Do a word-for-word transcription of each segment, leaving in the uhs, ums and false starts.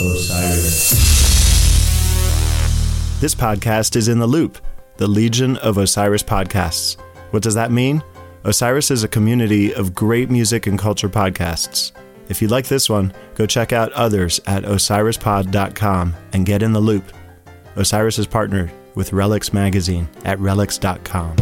Osiris. This podcast is in the Loop, the Legion of Osiris podcasts. What does that mean? Osiris is a community of great music and culture podcasts. If you like this one, go check out others at osiris pod dot com and get in the loop. Osiris is partnered with Relics Magazine at relics dot com.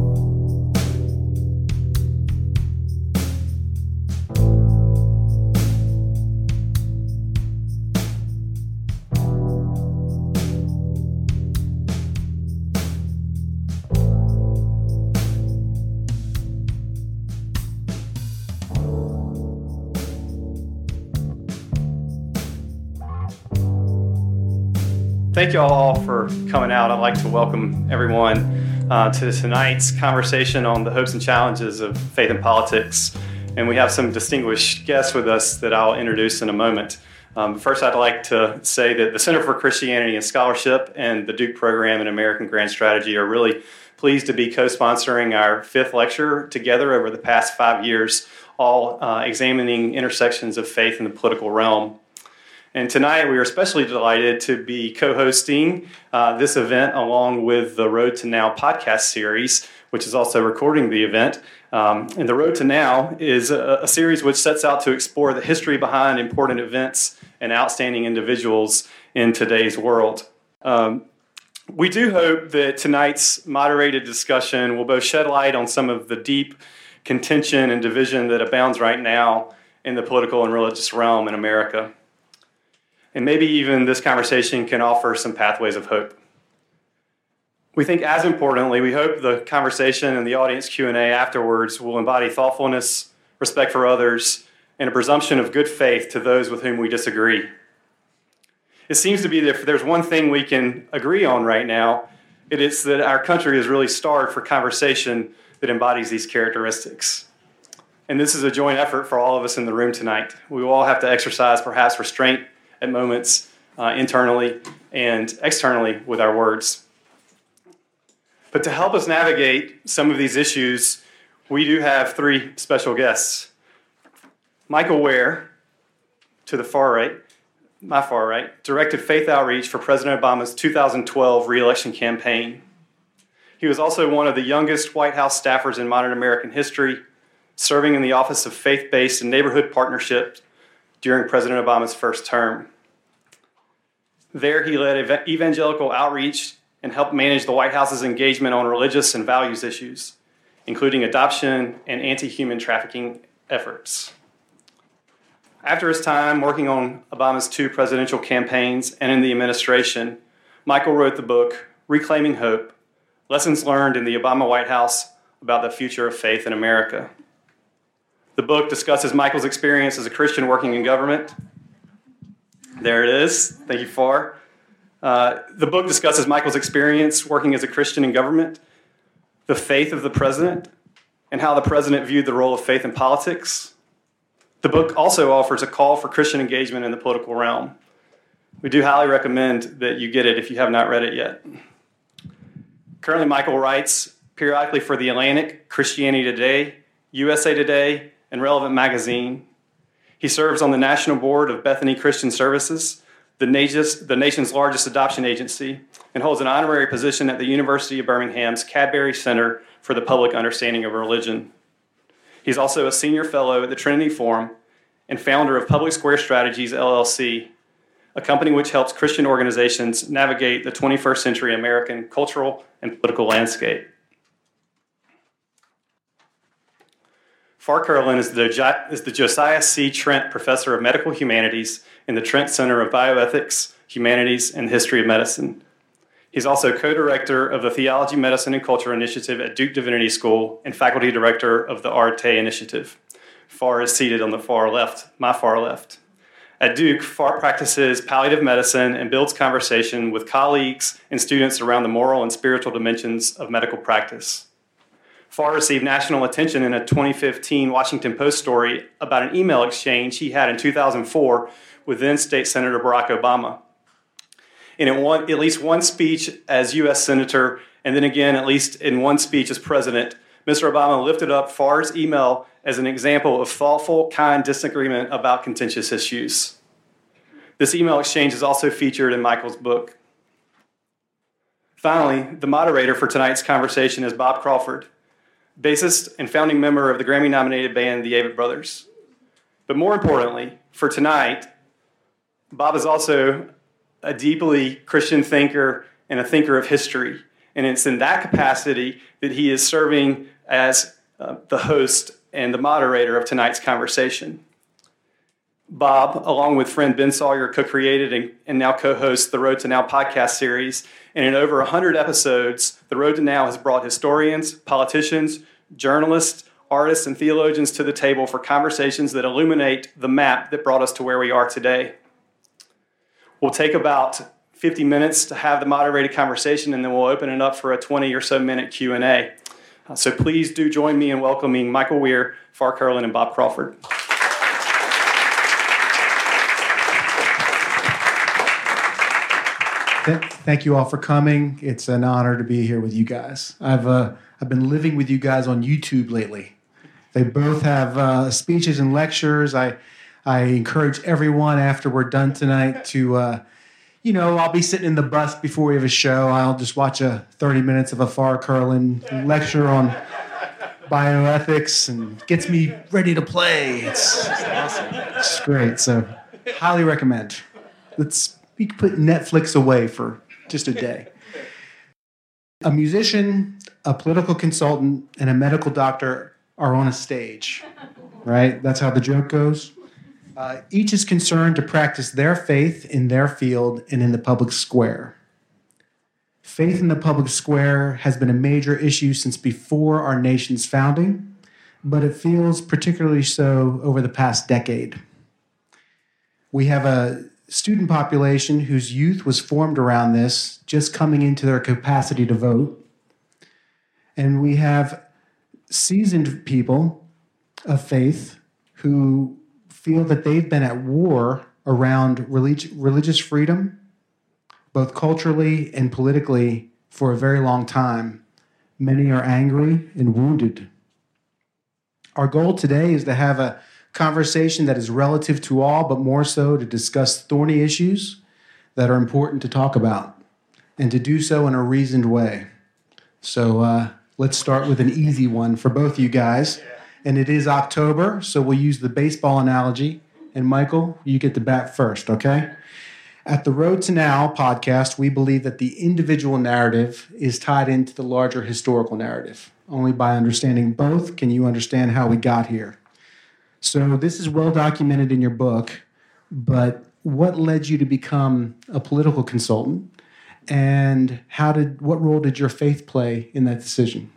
Thank you all for coming out. I'd like to welcome everyone uh, to tonight's conversation on the hopes and challenges of faith and politics. And we have some distinguished guests with us that I'll introduce in a moment. Um, first, I'd like to say that the Center for Christianity and Scholarship and the Duke Program in American Grand Strategy are really pleased to be co-sponsoring our fifth lecture together over the past five years, all uh, examining intersections of faith in the political realm. And tonight we are especially delighted to be co-hosting uh, this event along with the Road to Now podcast series, which is also recording the event. Um, and the Road to Now is a, a series which sets out to explore the history behind important events and outstanding individuals in today's world. Um, we do hope that tonight's moderated discussion will both shed light on some of the deep contention and division that abounds right now in the political and religious realm in America. And maybe even this conversation can offer some pathways of hope. We think as importantly, we hope the conversation and the audience Q and A afterwards will embody thoughtfulness, respect for others, and a presumption of good faith to those with whom we disagree. It seems to be that if there's one thing we can agree on right now, it is that our country is really starved for conversation that embodies these characteristics. And this is a joint effort for all of us in the room tonight. We will all have to exercise perhaps restraint at moments uh, internally and externally with our words. But to help us navigate some of these issues, we do have three special guests. Michael Wear, to the far right, my far right, directed faith outreach for President Obama's two thousand twelve re-election campaign. He was also one of the youngest White House staffers in modern American history, serving in the Office of Faith-Based and Neighborhood Partnerships during President Obama's first term. There, he led evangelical outreach and helped manage the White House's engagement on religious and values issues, including adoption and anti-human trafficking efforts. After his time working on Obama's two presidential campaigns and in the administration, Michael wrote the book, Reclaiming Hope, Lessons Learned in the Obama White House about the Future of Faith in America. The book discusses Michael's experience as a Christian working in government. There it is. Thank you, Far. Uh, the book discusses Michael's experience working as a Christian in government, the faith of the president, and how the president viewed the role of faith in politics. The book also offers a call for Christian engagement in the political realm. We do highly recommend that you get it if you have not read it yet. Currently, Michael writes periodically for The Atlantic, Christianity Today, U S A Today, and Relevant Magazine. He serves on the national board of Bethany Christian Services, the nation's largest adoption agency, and holds an honorary position at the University of Birmingham's Cadbury Center for the Public Understanding of Religion. He's also a senior fellow at the Trinity Forum and founder of Public Square Strategies, L L C, a company which helps Christian organizations navigate the twenty-first century American cultural and political landscape. Far Curlin is the, is the Josiah C. Trent Professor of Medical Humanities in the Trent Center of Bioethics, Humanities, and History of Medicine. He's also co-director of the Theology, Medicine, and Culture Initiative at Duke Divinity School and faculty director of the Arte Initiative. Far is seated on the far left, my far left. At Duke, Far practices palliative medicine and builds conversation with colleagues and students around the moral and spiritual dimensions of medical practice. Far received national attention in a twenty fifteen Washington Post story about an email exchange he had in two thousand four with then State Senator Barack Obama. In at least one speech as U S Senator, and then again at least in one speech as President, Mister Obama lifted up Farr's email as an example of thoughtful, kind disagreement about contentious issues. This email exchange is also featured in Michael's book. Finally, the moderator for tonight's conversation is Bob Crawford, bassist and founding member of the Grammy-nominated band the Avett Brothers. But more importantly, for tonight, Bob is also a deeply Christian thinker and a thinker of history. And it's in that capacity that he is serving as uh, the host and the moderator of tonight's conversation. Bob, along with friend Ben Sawyer, co-created and, and now co-hosts the Road to Now podcast series. And in over one hundred episodes, the Road to Now has brought historians, politicians, journalists, artists, and theologians to the table for conversations that illuminate the map that brought us to where we are today. We'll take about fifty minutes to have the moderated conversation, and then we'll open it up for a twenty or so minute Q and A. Uh, so please do join me in welcoming Michael Weir, Farr Curlin, and Bob Crawford. Thank you all for coming. It's an honor to be here with you guys. I've uh, I've been living with you guys on YouTube lately. They both have uh, speeches and lectures. I I encourage everyone after we're done tonight to, uh, you know, I'll be sitting in the bus before we have a show. I'll just watch a thirty minutes of a Farr Curlin lecture on bioethics and gets me ready to play. It's, it's awesome. It's great. So highly recommend. Let's We can put Netflix away for just a day. A musician, a political consultant, and a medical doctor are on a stage, right? That's how the joke goes. Uh, each is concerned to practice their faith in their field and in the public square. Faith in the public square has been a major issue since before our nation's founding, but it feels particularly so over the past decade. We have a student population whose youth was formed around this, just coming into their capacity to vote. And we have seasoned people of faith who feel that they've been at war around relig- religious freedom, both culturally and politically, for a very long time. Many are angry and wounded. Our goal today is to have a conversation that is relative to all, but more so to discuss thorny issues that are important to talk about, and to do so in a reasoned way. So uh, let's start with an easy one for both you guys. And it is October, so we'll use the baseball analogy. And Michael, you get to bat first, okay? At the Road to Now podcast, we believe that the individual narrative is tied into the larger historical narrative. Only by understanding both can you understand how we got here. So this is well documented in your book, but what led you to become a political consultant, and how did what role did your faith play in that decision?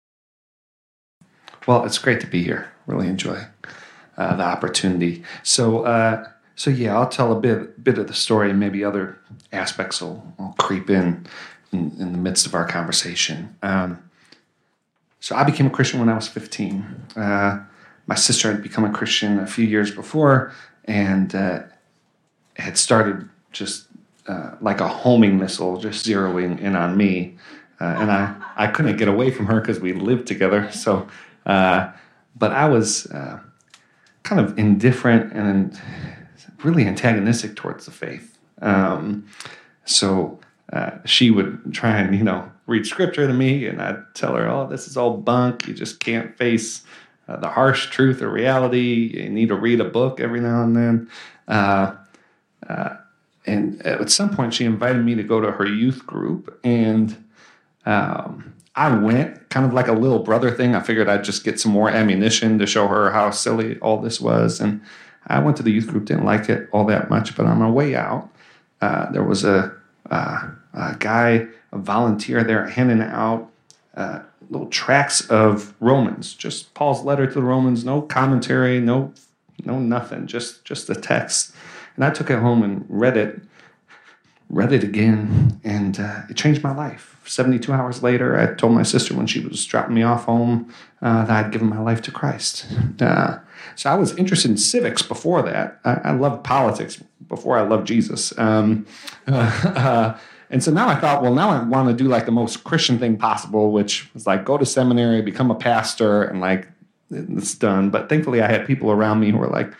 Well, it's great to be here. Really enjoy uh, the opportunity. So, uh, so yeah, I'll tell a bit bit of the story, and maybe other aspects will, will creep in, in in the midst of our conversation. Um, so, I became a Christian when I was fifteen. Uh, My sister had become a Christian a few years before, and uh, had started just uh, like a homing missile, just zeroing in on me. Uh, and I, I couldn't get away from her because we lived together. So, uh, but I was uh, kind of indifferent and really antagonistic towards the faith. Um, so uh, she would try and, you know, read scripture to me, and I'd tell her, oh, this is all bunk. You just can't face Uh, the harsh truth or reality. You need to read a book every now and then. Uh, uh, and at some point, she invited me to go to her youth group. And um, I went, kind of like a little brother thing. I figured I'd just get some more ammunition to show her how silly all this was. And I went to the youth group, didn't like it all that much. But on my way out, uh, there was a, uh, a guy, a volunteer there, handing out uh, little tracts of Romans, just Paul's letter to the Romans, no commentary, no no nothing, just just the text. And I took it home and read it, read it again, and uh, it changed my life. seventy-two hours later, I told my sister when she was dropping me off home uh, that I'd given my life to Christ. Uh, so I was interested in civics before that. I, I loved politics before I loved Jesus. Um, uh, uh, And so now I thought, well, now I want to do like the most Christian thing possible, which was like go to seminary, become a pastor, and like it's done. But thankfully I had people around me who were like,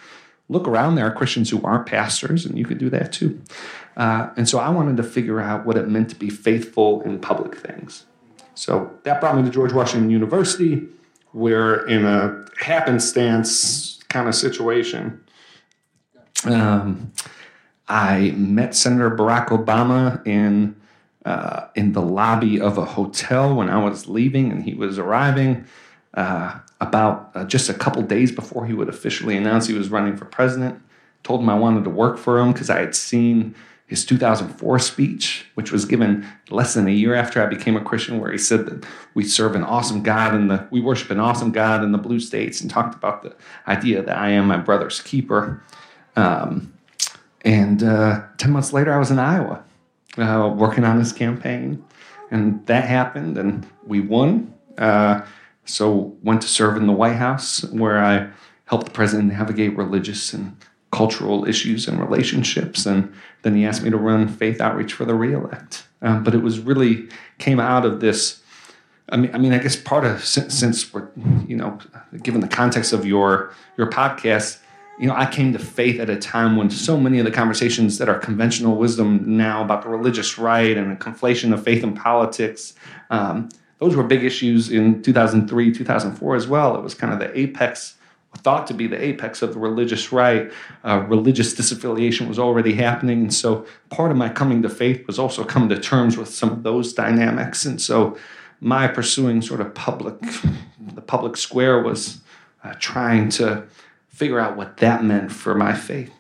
look around. There are Christians who aren't pastors, and you could do that too. Uh, and so I wanted to figure out what it meant to be faithful in public things. So that brought me to George Washington University, where in a happenstance kind of situation, um, I met Senator Barack Obama in uh, in the lobby of a hotel when I was leaving and he was arriving. Uh, about uh, just a couple days before he would officially announce he was running for president. Told him I wanted to work for him because I had seen his two thousand four speech, which was given less than a year after I became a Christian, where he said that we serve an awesome God and the we worship an awesome God in the blue states, and talked about the idea that I am my brother's keeper. Um, and uh, ten months later, I was in Iowa uh, working on his campaign, and that happened, and we won. Uh, So went to serve in the White House, where I helped the president navigate religious and cultural issues and relationships. And then he asked me to run faith outreach for the reelect. Um, but it was really came out of this. I mean, I mean, I guess part of since, since we're, you know, given the context of your your podcast, you know, I came to faith at a time when so many of the conversations that are conventional wisdom now about the religious right and the conflation of faith and politics. Um, Those were big issues in two thousand three, two thousand four as well. It was kind of the apex, thought to be the apex of the religious right. Uh, religious disaffiliation was already happening. And so part of my coming to faith was also coming to terms with some of those dynamics. And so my pursuing sort of public, the public square was uh, trying to figure out what that meant for my faith.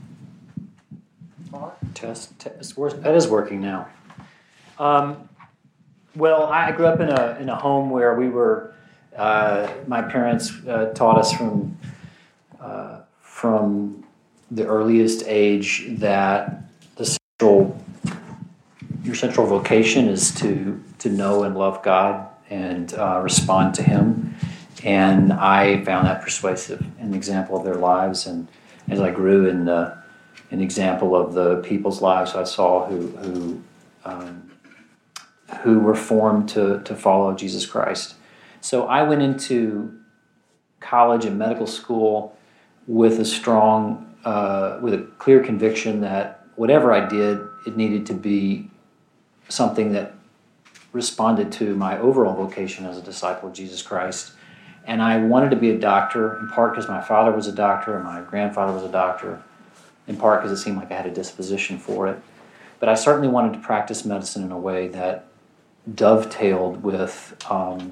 Test, test. That is working now. Um, Well, I grew up in a in a home where we were. Uh, my parents uh, taught us from uh, from the earliest age that the central your central vocation is to to know and love God and uh, respond to Him, and I found that persuasive, an example of their lives, and as I grew in the, an example of the people's lives I saw who who. Um, who were formed to, to follow Jesus Christ. So I went into college and medical school with a strong, uh, with a clear conviction that whatever I did, it needed to be something that responded to my overall vocation as a disciple of Jesus Christ. And I wanted to be a doctor, in part because my father was a doctor and my grandfather was a doctor, in part because it seemed like I had a disposition for it. But I certainly wanted to practice medicine in a way that dovetailed with um,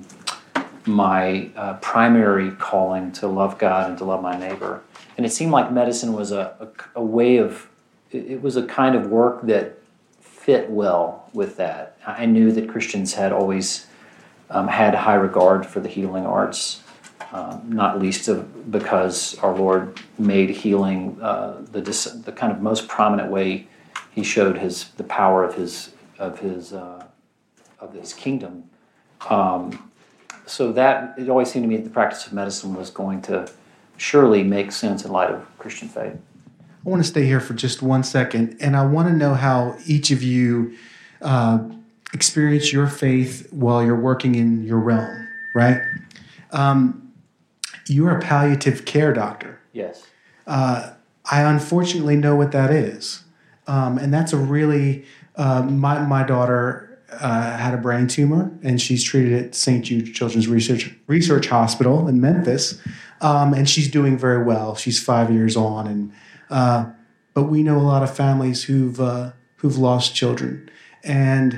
my uh, primary calling to love God and to love my neighbor. And it seemed like medicine was a, a, a way of, it was a kind of work that fit well with that. I knew that Christians had always um, had high regard for the healing arts, um, not least of, because our Lord made healing uh, the the kind of most prominent way He showed his the power of his of his uh, of his kingdom. Um, so that, it always seemed to me that the practice of medicine was going to surely make sense in light of Christian faith. I want to stay here for just one second, and I want to know how each of you uh, experience your faith while you're working in your realm, right? Um, you're a palliative care doctor. Yes. Uh, I unfortunately know what that is. Um, and that's a really, uh, my, my daughter uh, had a brain tumor, and she's treated at Saint Jude Children's Research Research Hospital in Memphis, um, and she's doing very well. She's five years on, and uh, but we know a lot of families who've uh, who've lost children, and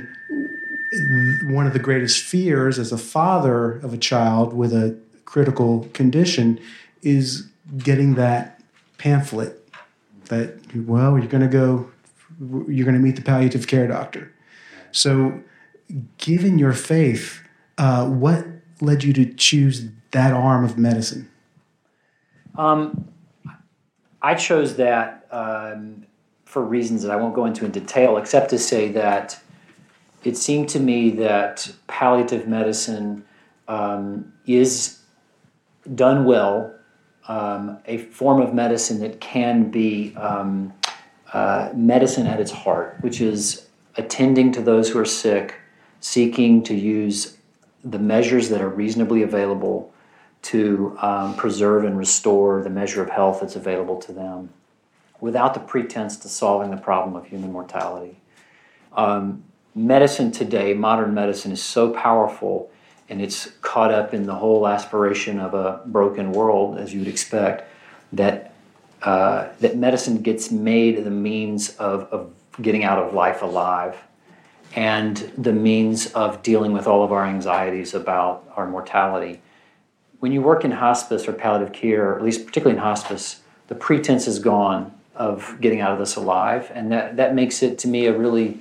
one of the greatest fears as a father of a child with a critical condition is getting that pamphlet that, well, you're going to go, you're going to meet the palliative care doctor. So, given your faith, uh, what led you to choose that arm of medicine? Um, I chose that um, for reasons that I won't go into in detail, except to say that it seemed to me that palliative medicine um, is done well, um, a form of medicine that can be um, uh, medicine at its heart, which is attending to those who are sick, seeking to use the measures that are reasonably available to um, preserve and restore the measure of health that's available to them without the pretense to solving the problem of human mortality. Um, medicine today, modern medicine, is so powerful, and it's caught up in the whole aspiration of a broken world, as you would expect, that uh, that medicine gets made the means of, of getting out of life alive and the means of dealing with all of our anxieties about our mortality. When you work in hospice or palliative care, or at least particularly in hospice, the pretense is gone of getting out of this alive, and that, that makes it, to me, a really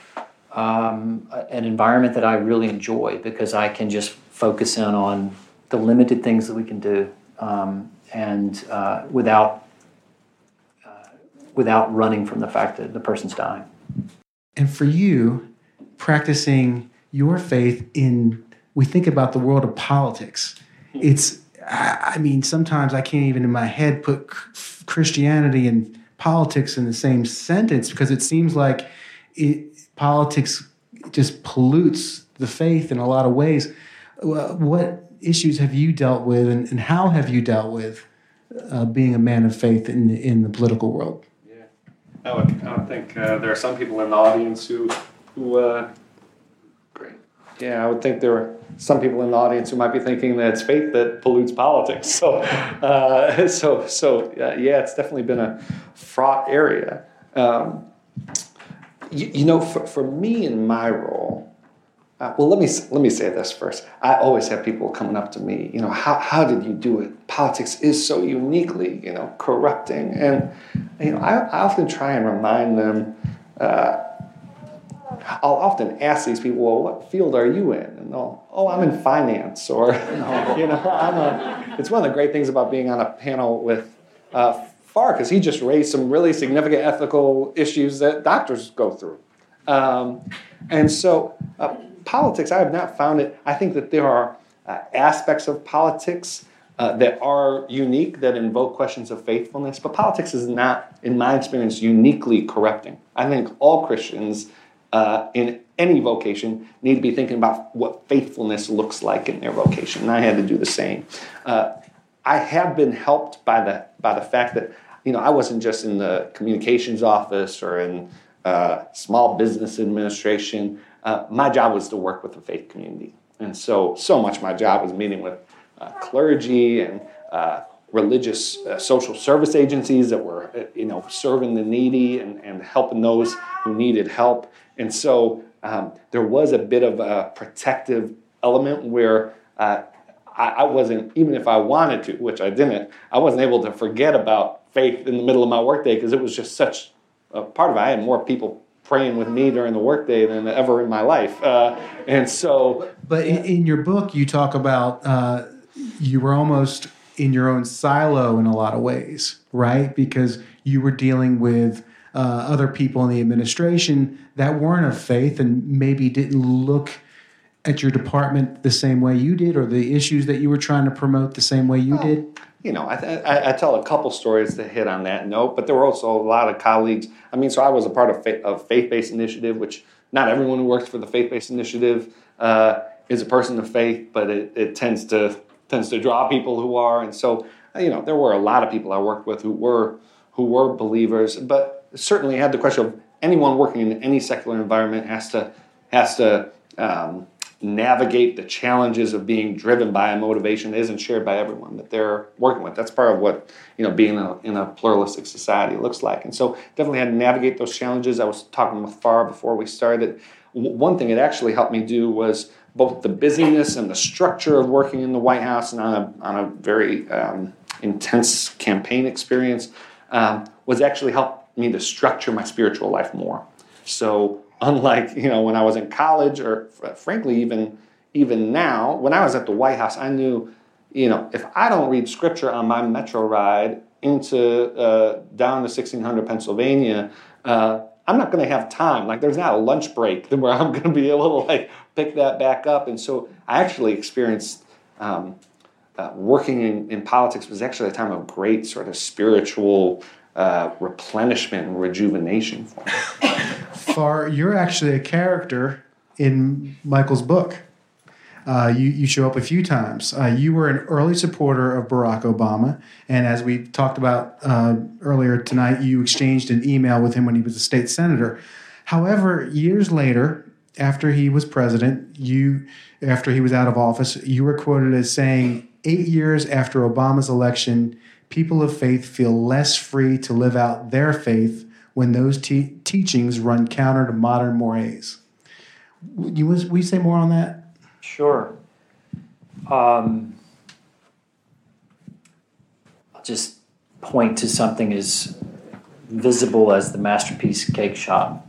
um, an environment that I really enjoy, because I can just focus in on the limited things that we can do, um, and uh, without uh, without running from the fact that the person's dying. And for you, practicing your faith in, we think about the world of politics. It's, I mean, sometimes I can't even in my head put Christianity and politics in the same sentence, because it seems like it, politics just pollutes the faith in a lot of ways. What issues have you dealt with, and, and how have you dealt with uh, being a man of faith in in the political world? Yeah, I would, I would think uh, there are some people in the audience who, who uh, great. Yeah, I would think there are some people in the audience who might be thinking that it's faith that pollutes politics. So, uh, so, so uh, yeah, it's definitely been a fraught area. Um, you, you know, for, for me in my role, uh, well, let me let me say this first. I always have people coming up to me, you know, how how did you do it? Politics is so uniquely, you know, corrupting, and you know, I, I often try and remind them. Uh, I'll often ask these people, well, what field are you in? And they'll, oh, I'm in finance, or, you know, I'm a, it's one of the great things about being on a panel with uh, Farkas. He just raised some really significant ethical issues that doctors go through. Um, and so uh, politics, I have not found it. I think that there are uh, aspects of politics uh, that are unique, that invoke questions of faithfulness, but politics is not, in my experience, uniquely corrupting. I think all Christians Uh, in any vocation, need to be thinking about what faithfulness looks like in their vocation. And I had to do the same. Uh, I have been helped by the by the fact that, you know, I wasn't just in the communications office or in uh, small business administration. Uh, my job was to work with the faith community. And so, so much of my job was meeting with uh, clergy and uh, religious uh, social service agencies that were, uh, you know, serving the needy and, and helping those who needed help. And so um, there was a bit of a protective element where uh, I, I wasn't, even if I wanted to, which I didn't, I wasn't able to forget about faith in the middle of my workday, because it was just such a part of it. I had more people praying with me during the workday than ever in my life. Uh, and so... But in, in your book, you talk about uh, you were almost in your own silo in a lot of ways, right? Because you were dealing with Uh, other people in the administration that weren't of faith and maybe didn't look at your department the same way you did, or the issues that you were trying to promote the same way you well, did? You know, I, I, I tell a couple stories that hit on that note, but there were also a lot of colleagues. I mean, so I was a part of, faith, of Faith-Based Initiative, which not everyone who works for the Faith-Based Initiative uh, is a person of faith, but it, it tends to tends to draw people who are. And so, you know, there were a lot of people I worked with who were who were believers, but certainly had the question of anyone working in any secular environment has to has to um, navigate the challenges of being driven by a motivation that isn't shared by everyone that they're working with. That's part of what, you know, being in a, in a pluralistic society looks like. And so definitely had to navigate those challenges. I was talking with Farr before we started. One thing it actually helped me do was both the busyness and the structure of working in the White House and on a, on a very um, intense campaign experience um, was actually help me to structure my spiritual life more. So unlike, you know, when I was in college, or frankly even even now, when I was at the White House, I knew, you know, if I don't read scripture on my metro ride into uh, down to sixteen hundred Pennsylvania, uh, I'm not going to have time. Like, there's not a lunch break where I'm going to be able to like pick that back up. And so I actually experienced um, uh, working in, in politics was actually a time of great sort of spiritual Uh, replenishment and rejuvenation for me. Farr, you're actually a character in Michael's book. Uh, you, you show up a few times. Uh, you were an early supporter of Barack Obama, and as we talked about uh, earlier tonight, you exchanged an email with him when he was a state senator. However, years later, after he was president, you after he was out of office, you were quoted as saying, eight years after Obama's election, people of faith feel less free to live out their faith when those te- teachings run counter to modern mores. You, will you say more on that? Sure. Um, I'll just point to something as visible as the Masterpiece Cake Shop.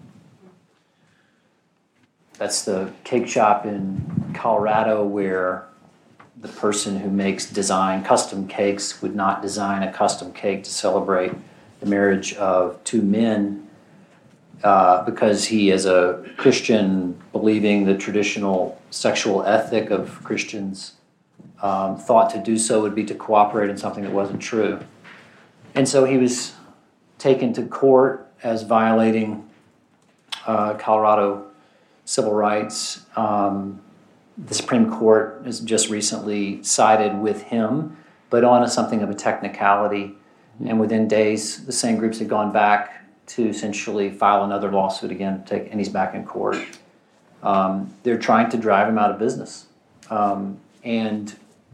That's the cake shop in Colorado where the person who makes design custom cakes would not design a custom cake to celebrate the marriage of two men uh, because he is a Christian believing the traditional sexual ethic of Christians um, thought to do so would be to cooperate in something that wasn't true. And so he was taken to court as violating uh, Colorado civil rights. Um, the Supreme Court has just recently sided with him, but on a, something of a technicality. And within days, the same groups had gone back to essentially file another lawsuit again, take, and he's back in court. Um, they're trying to drive him out of business. Um, and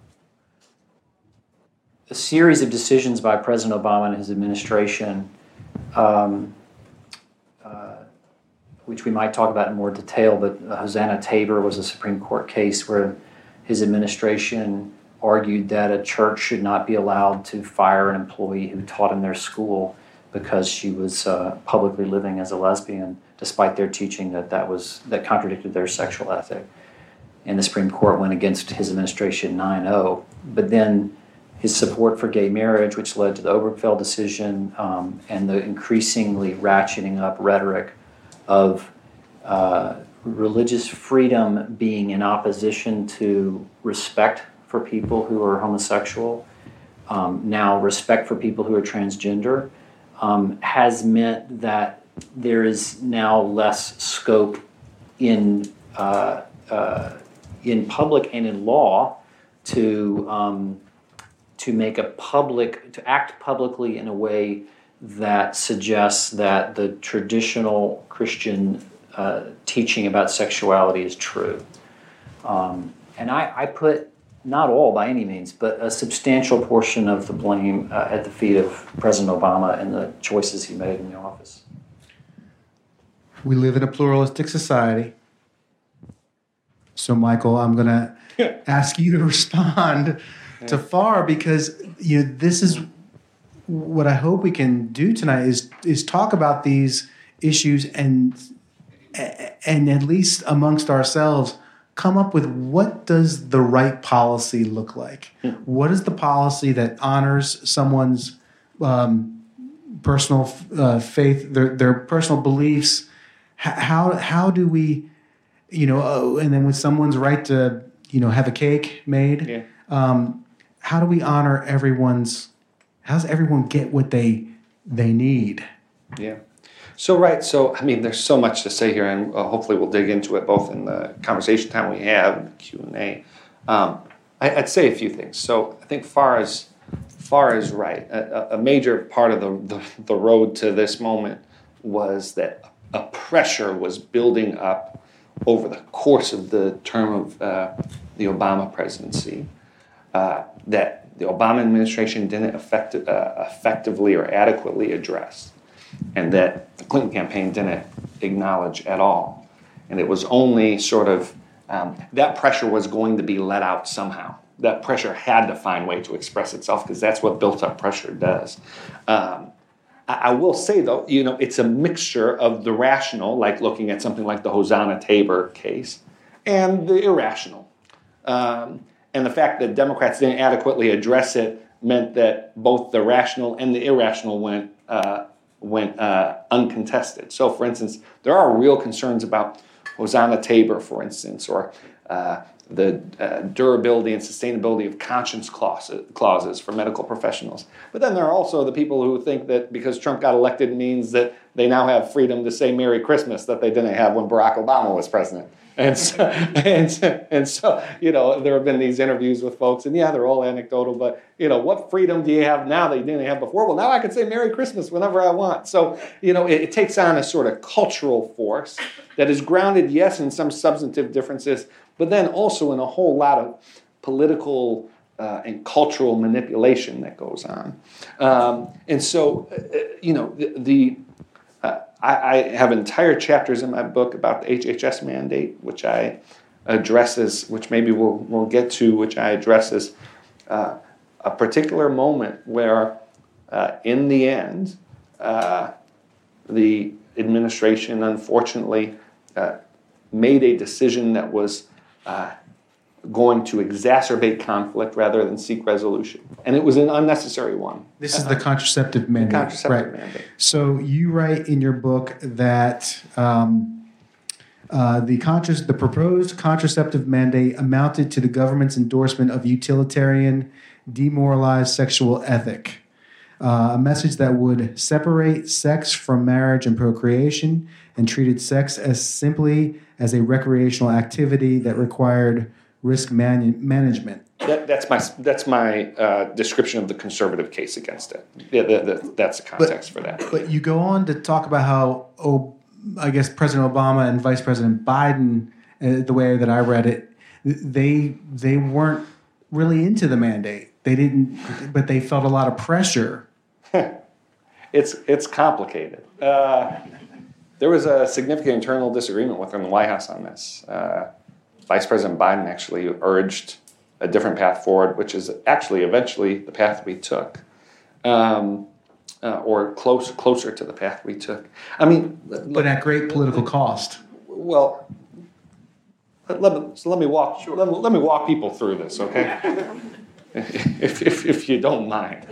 a series of decisions by President Obama and his administration, um, uh, which we might talk about in more detail, but Hosanna Tabor was a Supreme Court case where his administration argued that a church should not be allowed to fire an employee who taught in their school because she was uh, publicly living as a lesbian, despite their teaching that that was that contradicted their sexual ethic. And the Supreme Court went against his administration nine oh. But then his support for gay marriage, which led to the Obergefell decision um, and the increasingly ratcheting up rhetoric of uh, religious freedom being in opposition to respect for people who are homosexual, um, now respect for people who are transgender, um, has meant that there is now less scope in uh, uh, in public and in law to um, to make a public to act publicly in a way that suggests that the traditional Christian uh, teaching about sexuality is true. Um, and I, I put, not all by any means, but a substantial portion of the blame uh, at the feet of President Obama and the choices he made in the office. We live in a pluralistic society. So, Michael, I'm going to ask you to respond to Far, because you know this is what I hope we can do tonight is is talk about these issues and and at least amongst ourselves come up with what does the right policy look like? Hmm. What is the policy that honors someone's um, personal uh, faith, their their personal beliefs? How how do we, you know, oh, and then with someone's right to you know have a cake made? Yeah. Um, how do we honor everyone's? How does everyone get what they they need? Yeah. So, right. So, I mean, there's so much to say here, and uh, hopefully we'll dig into it both in the conversation time we have and the Q and A. Um, I, I'd say a few things. So, I think Far is, Far is right. A, a major part of the, the, the road to this moment was that a pressure was building up over the course of the term of uh, the Obama presidency uh, that the Obama administration didn't effect, uh, effectively or adequately address, and that the Clinton campaign didn't acknowledge at all. And it was only sort of, um, that pressure was going to be let out somehow. That pressure had to find a way to express itself because that's what built-up pressure does. Um, I, I will say, though, you know, it's a mixture of the rational, like looking at something like the Hosanna Tabor case, and the irrational. Um, and the fact that Democrats didn't adequately address it meant that both the rational and the irrational went uh, went uh, uncontested. So, for instance, there are real concerns about Hosanna Tabor, for instance, or uh, the uh, durability and sustainability of conscience clauses, clauses for medical professionals. But then there are also the people who think that because Trump got elected means that they now have freedom to say Merry Christmas that they didn't have when Barack Obama was president. And so, and, and so, you know, there have been these interviews with folks, and yeah, they're all anecdotal, but, you know, what freedom do you have now that you didn't have before? Well, now I can say Merry Christmas whenever I want. So, you know, it, it takes on a sort of cultural force that is grounded, yes, in some substantive differences, but then also in a whole lot of political uh, and cultural manipulation that goes on. Um, and so, uh, you know, the... the uh, I, I have entire chapters in my book about the H H S mandate, which I addresses, which maybe we'll, we'll get to, which I addresses uh, a particular moment where, uh, in the end, uh, the administration unfortunately uh, made a decision that was uh, going to exacerbate conflict rather than seek resolution. And it was an unnecessary one. This is the contraceptive mandate. The contraceptive right. mandate. So you write in your book that um, uh, the, contra- the proposed contraceptive mandate amounted to the government's endorsement of utilitarian, demoralized sexual ethic, uh, a message that would separate sex from marriage and procreation and treated sex as simply as a recreational activity that required risk man- management. That, that's my that's my uh, description of the conservative case against it. Yeah, the, the, that's the context but, for that. But you go on to talk about how, oh, I guess President Obama and Vice President Biden, uh, the way that I read it, they they weren't really into the mandate. They didn't, but they felt a lot of pressure. it's it's complicated. Uh, there was a significant internal disagreement within the White House on this. Uh, Vice President Biden actually urged a different path forward, which is actually eventually the path we took, um, uh, or close closer to the path we took. I mean, but look, at great political cost. Well, let, let me so let me walk sure. let, me, let me walk people through this, okay? if, if if you don't mind.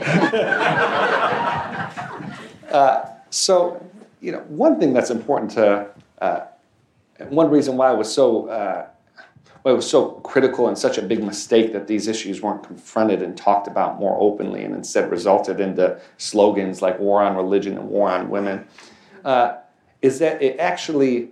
uh, so, you know, one thing that's important to uh, one reason why I was so. Uh, Well, it was so critical and such a big mistake that these issues weren't confronted and talked about more openly and instead resulted into slogans like war on religion and war on women, uh, is that it actually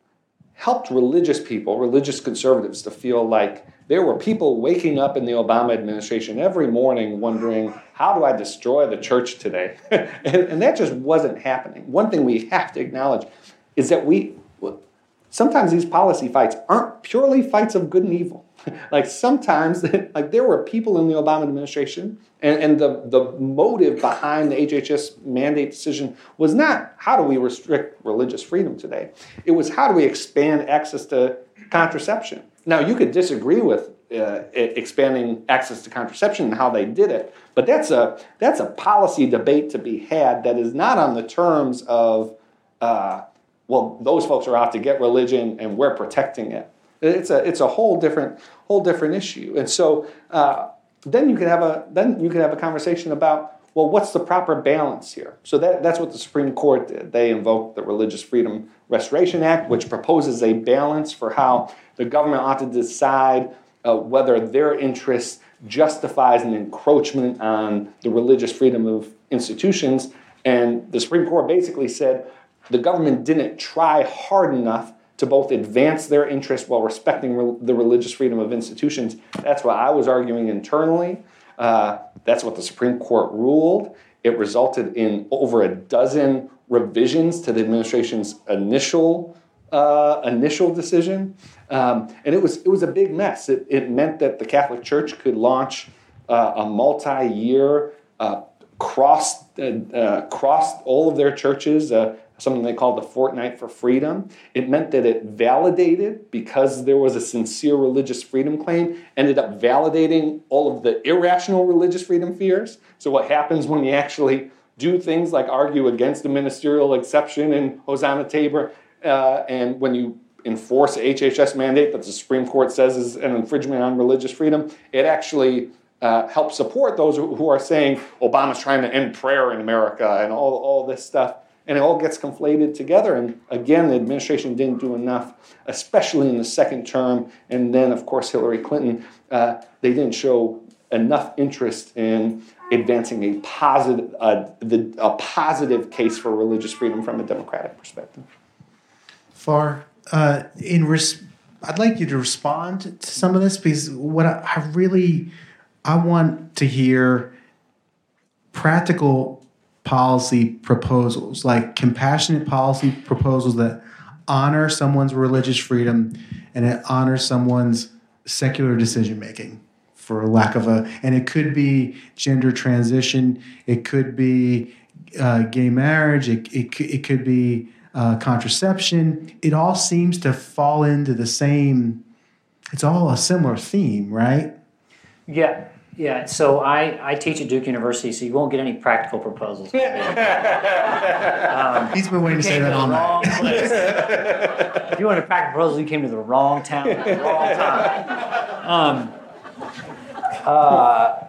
helped religious people, religious conservatives, to feel like there were people waking up in the Obama administration every morning wondering, how do I destroy the church today? and, and that just wasn't happening. One thing we have to acknowledge is that we... Sometimes these policy fights aren't purely fights of good and evil. Like sometimes, like there were people in the Obama administration, and, and the, the motive behind the H H S mandate decision was not how do we restrict religious freedom today. It was how do we expand access to contraception. Now, you could disagree with uh, expanding access to contraception and how they did it, but that's a that's a policy debate to be had that is not on the terms of uh, well, those folks are out to get religion, and we're protecting it. It's a it's a whole different whole different issue. And so uh, then you could have a then you could have a conversation about, well, what's the proper balance here? So that that's what the Supreme Court did. They invoked the Religious Freedom Restoration Act, which proposes a balance for how the government ought to decide uh, whether their interest justifies an encroachment on the religious freedom of institutions. And the Supreme Court basically said, the government didn't try hard enough to both advance their interest while respecting re- the religious freedom of institutions. That's what I was arguing internally. Uh, that's what the Supreme Court ruled. It resulted in over a dozen revisions to the administration's initial uh, initial decision, um, and it was it was a big mess. It, it meant that the Catholic Church could launch uh, a multi-year uh, cross uh, uh, cross all of their churches. Uh, something they called the Fortnight for Freedom. It meant that it validated, because there was a sincere religious freedom claim, ended up validating all of the irrational religious freedom fears. So what happens when you actually do things like argue against the ministerial exception in Hosanna Tabor, uh, and when you enforce a H H S mandate that the Supreme Court says is an infringement on religious freedom, it actually uh, helps support those who are saying Obama's trying to end prayer in America and all, all this stuff. And it all gets conflated together. And again, the administration didn't do enough, especially in the second term. And then, of course, Hillary Clinton, uh, they didn't show enough interest in advancing a positive, uh, the, a positive case for religious freedom from a democratic perspective. Far, uh, in res- I'd like you to respond to some of this, because what I, I really, I want to hear practical policy proposals, like compassionate policy proposals that honor someone's religious freedom and it honors someone's secular decision making, for lack of a, and it could be gender transition, it could be uh, gay marriage, it, it, it could be uh, contraception. It all seems to fall into the same, it's all a similar theme, right? Yeah. Yeah, so I, I teach at Duke University, so you won't get any practical proposals. um, He's been waiting to say that all night. If you want a practical proposal, you came to the wrong town at the wrong time. Um, uh,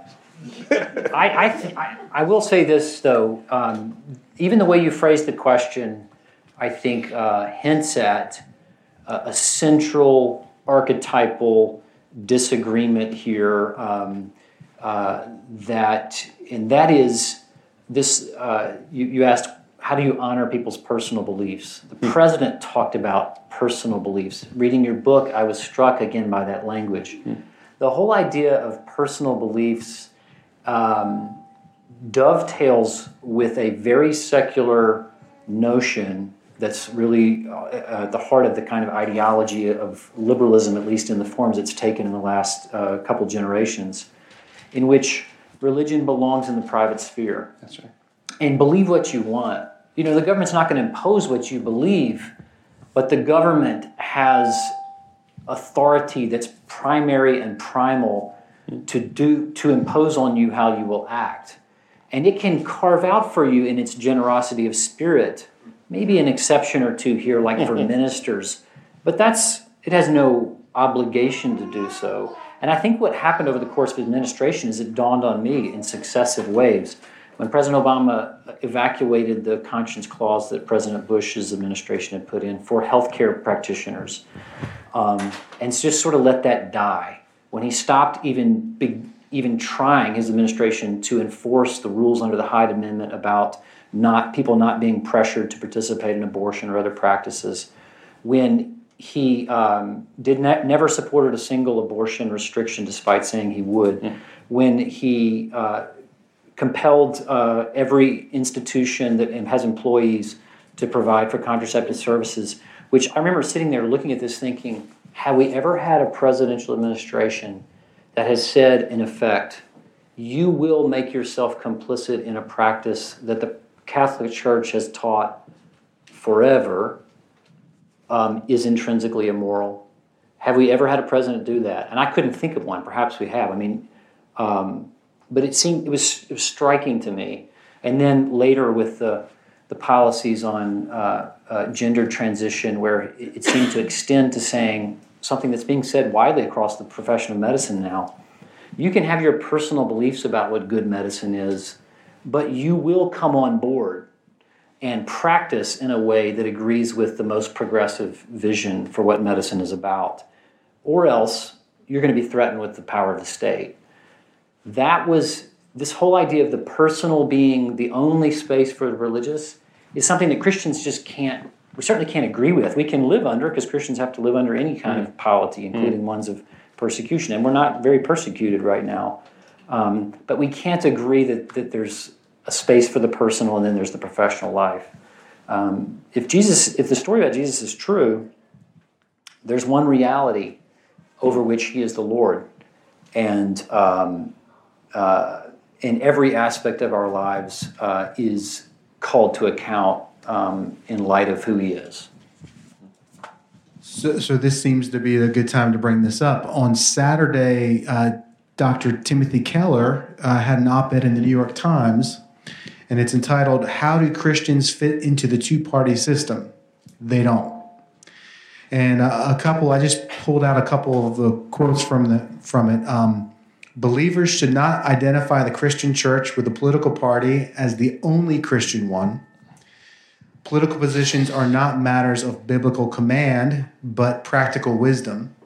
I, I, th- I, I will say this, though. Um, even the way you phrased the question, I think, uh, hints at uh, a central archetypal disagreement here. Um, Uh, that and that is this. Uh, you, you asked, how do you honor people's personal beliefs? The president talked about personal beliefs. Reading your book, I was struck again by that language. Mm. The whole idea of personal beliefs um, dovetails with a very secular notion that's really uh, at the heart of the kind of ideology of liberalism, at least in the forms it's taken in the last uh, couple generations, in which religion belongs in the private sphere. That's right. And believe what you want. You know, the government's not going to impose what you believe, but the government has authority that's primary and primal to do to impose on you how you will act. And it can carve out for you in its generosity of spirit, maybe an exception or two here, like for ministers, but that's it has no obligation to do so. And I think what happened over the course of administration is it dawned on me in successive waves. When President Obama evacuated the conscience clause that President Bush's administration had put in for healthcare practitioners, um, and just sort of let that die. When he stopped even big, even trying his administration to enforce the rules under the Hyde Amendment about not people not being pressured to participate in abortion or other practices, when he um, did not, never supported a single abortion restriction despite saying he would. Mm. When he uh, compelled uh, every institution that has employees to provide for contraceptive services, which I remember sitting there looking at this thinking, have we ever had a presidential administration that has said, in effect, you will make yourself complicit in a practice that the Catholic Church has taught forever, Um, is intrinsically immoral? Have we ever had a president do that? And I couldn't think of one. Perhaps we have. I mean, um, but it seemed it was, it was striking to me. And then later with the the policies on uh, uh, gender transition, where it, it seemed to extend to saying something that's being said widely across the profession of medicine now. You can have your personal beliefs about what good medicine is, but you will come on board and practice in a way that agrees with the most progressive vision for what medicine is about. Or else you're going to be threatened with the power of the state. That was, this whole idea of the personal being the only space for the religious is something that Christians just can't, we certainly can't agree with. We can live under, because Christians have to live under any kind mm. of polity, including mm. ones of persecution. And we're not very persecuted right now. Um, but we can't agree that, that there's a space for the personal and then there's the professional life. Um, if Jesus, if the story about Jesus is true, there's one reality over which he is the Lord. And um, uh, in every aspect of our lives uh, is called to account um, in light of who he is. So, so this seems to be a good time to bring this up. On Saturday, uh, Doctor Timothy Keller uh, had an op-ed in the New York Times, and it's entitled, "How Do Christians Fit into the Two-Party System? They Don't." And a, a couple, I just pulled out a couple of the quotes from the from it. Um, Believers should not identify the Christian church with the political party as the only Christian one. political positions are not matters of biblical command, but practical wisdom.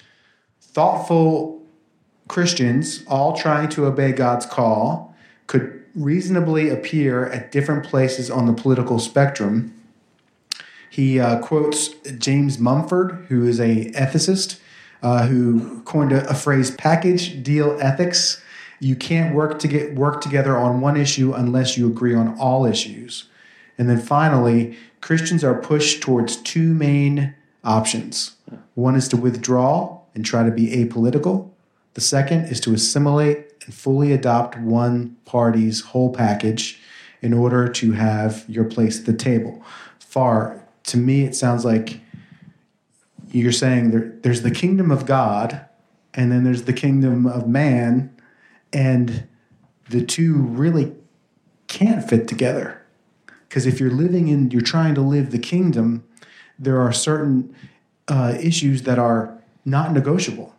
Thoughtful Christians, all trying to obey God's call, could reasonably appear at different places on the political spectrum. He uh, quotes James Mumford, who is a ethicist, uh, who coined a, a phrase, package deal ethics. You can't work to get work together on one issue unless you agree on all issues. And then finally, Christians are pushed towards two main options. One is to withdraw and try to be apolitical. The second is to assimilate and fully adopt one party's whole package in order to have your place at the table. Far, to me, it sounds like you're saying there, there's the kingdom of God, and then there's the kingdom of man, and the two really can't fit together. Because if you're living in, you're trying to live the kingdom, there are certain uh, issues that are not negotiable.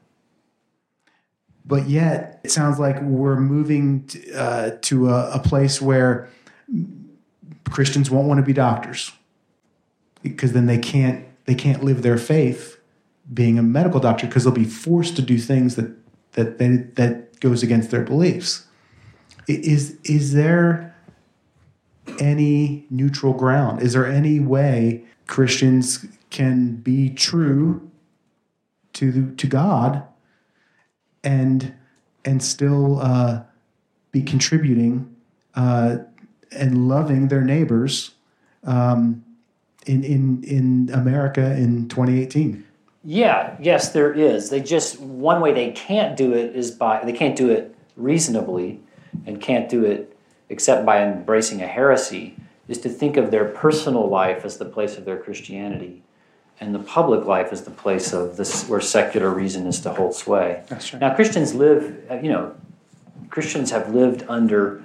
But yet, it sounds like we're moving to, uh, to a, a place where Christians won't want to be doctors, because then they can't they can't live their faith being a medical doctor, because they'll be forced to do things that that they, that goes against their beliefs. Is is there any neutral ground? Is there any way Christians can be true to the, to God and and still uh, be contributing uh, and loving their neighbors um, in in in America in twenty eighteen? Yeah, yes, there is. They just one way they can't do it is by they can't do it reasonably, and can't do it except by embracing a heresy, is to think of their personal life as the place of their Christianity, and the public life as the place of this where secular reason is to hold sway. That's right. Now, Christians live, you know, Christians have lived under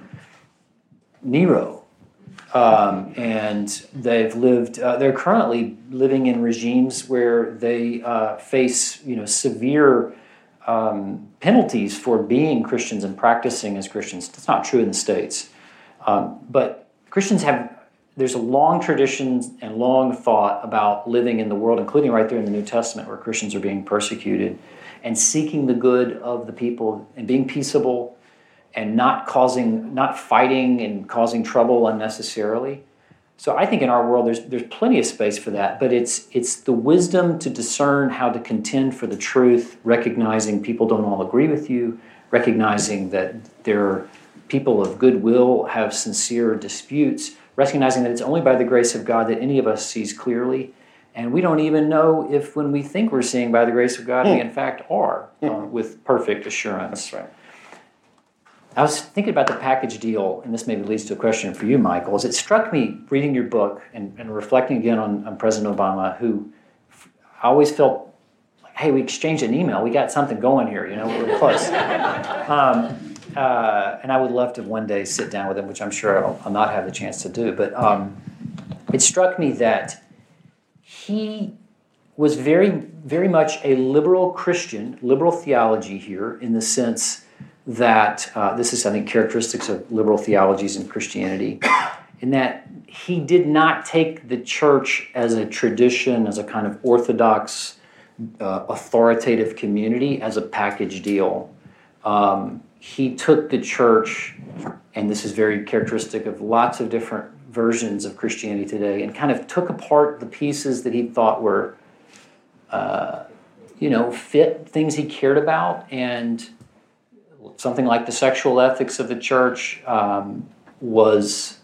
Nero, um, and they've lived. Uh, they're currently living in regimes where they uh, face, you know, severe um, penalties for being Christians and practicing as Christians. That's not true in the States, um, but Christians have. There's a long tradition and long thought about living in the world, including right there in the New Testament, where Christians are being persecuted, and seeking the good of the people and being peaceable and not causing, not fighting and causing trouble unnecessarily. So I think in our world there's there's plenty of space for that, but it's it's the wisdom to discern how to contend for the truth, recognizing people don't all agree with you, recognizing that there are people of goodwill have sincere disputes, recognizing that it's only by the grace of God that any of us sees clearly. And we don't even know if when we think we're seeing by the grace of God, mm. we in fact are, mm. uh, with perfect assurance. That's right. I was thinking about the package deal, and this maybe leads to a question for you, Michael, is it struck me reading your book and, and reflecting again on, on President Obama, who I always felt like, hey, we exchanged an email, we got something going here, you know, we were close. um, Uh, and I would love to one day sit down with him, which I'm sure I'll, I'll not have the chance to do. But um, it struck me that he was very, very much a liberal Christian, liberal theology here, in the sense that uh, this is, I think, characteristics of liberal theologies in Christianity, in that he did not take the church as a tradition, as a kind of orthodox, uh, authoritative community, as a package deal. Um, He took the church, and this is very characteristic of lots of different versions of Christianity today, and kind of took apart the pieces that he thought were, uh, you know, fit things he cared about, and something like the sexual ethics of the church um, was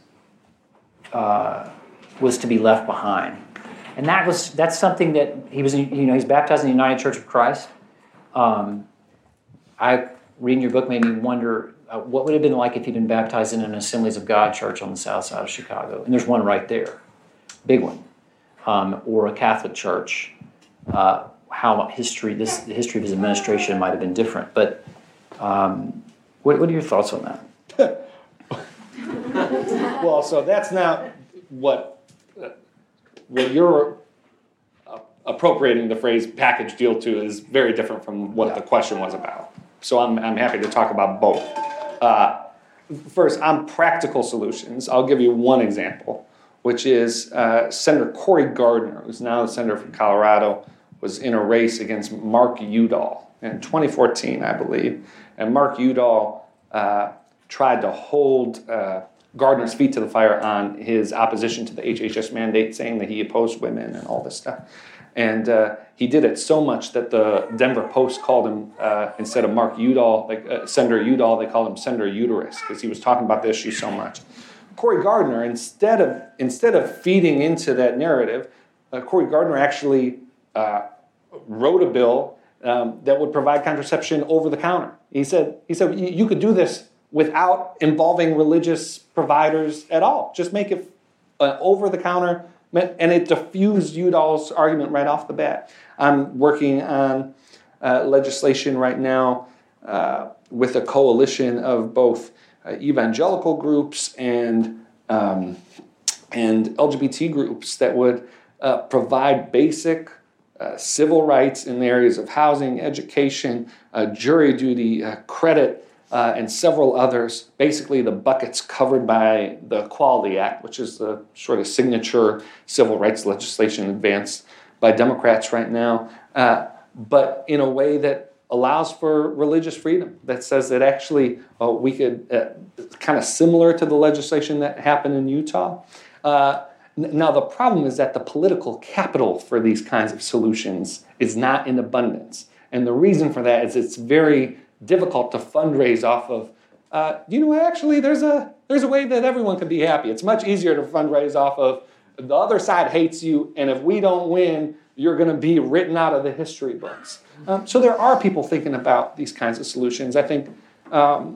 uh, was to be left behind, and that was that's something that he was, you know, he's baptized in the United Church of Christ. Um, I. Reading your book made me wonder uh, what would it have been like if he'd been baptized in an Assemblies of God church on the south side of Chicago. And there's one right there, big one, um, or a Catholic church. Uh, how history, this the history of his administration might have been different. But um, what, what are your thoughts on that? Well, so that's not what uh, what you're uh, appropriating the phrase package deal to is very different from what yeah. the question was about. So I'm I'm happy to talk about both. Uh, first, on practical solutions, I'll give you one example. which is uh, Senator Cory Gardner, who's now the senator from Colorado, was in a race against Mark Udall in twenty fourteen, I believe. And Mark Udall uh, tried to hold uh, Gardner's feet to the fire on his opposition to the H H S mandate, saying that he opposed women and all this stuff. And uh, he did it so much that the Denver Post called him, uh, instead of Mark Udall, like uh, Senator Udall, they called him Senator Uterus, because he was talking about the issue so much. Cory Gardner, instead of instead of feeding into that narrative, uh, Cory Gardner actually uh, wrote a bill um, that would provide contraception over the counter. He said, he said you could do this without involving religious providers at all. Just make it uh, over the counter, and it diffused Udall's argument right off the bat. I'm working on uh, legislation right now uh, with a coalition of both uh, evangelical groups and um, and L G B T groups that would uh, provide basic uh, civil rights in the areas of housing, education, uh, jury duty, uh, credit, Uh, and several others, basically the buckets covered by the Equality Act, which is the sort of signature civil rights legislation advanced by Democrats right now, uh, but in a way that allows for religious freedom, that says that actually uh, we could, uh, kind of similar to the legislation that happened in Utah. Uh, now the problem is that the political capital for these kinds of solutions is not in abundance. And the reason for that is it's very difficult to fundraise off of. Uh, you know, actually, there's a there's a way that everyone can be happy. It's much easier to fundraise off of the other side hates you, and if we don't win, you're going to be written out of the history books. Um, so there are people thinking about these kinds of solutions. I think um,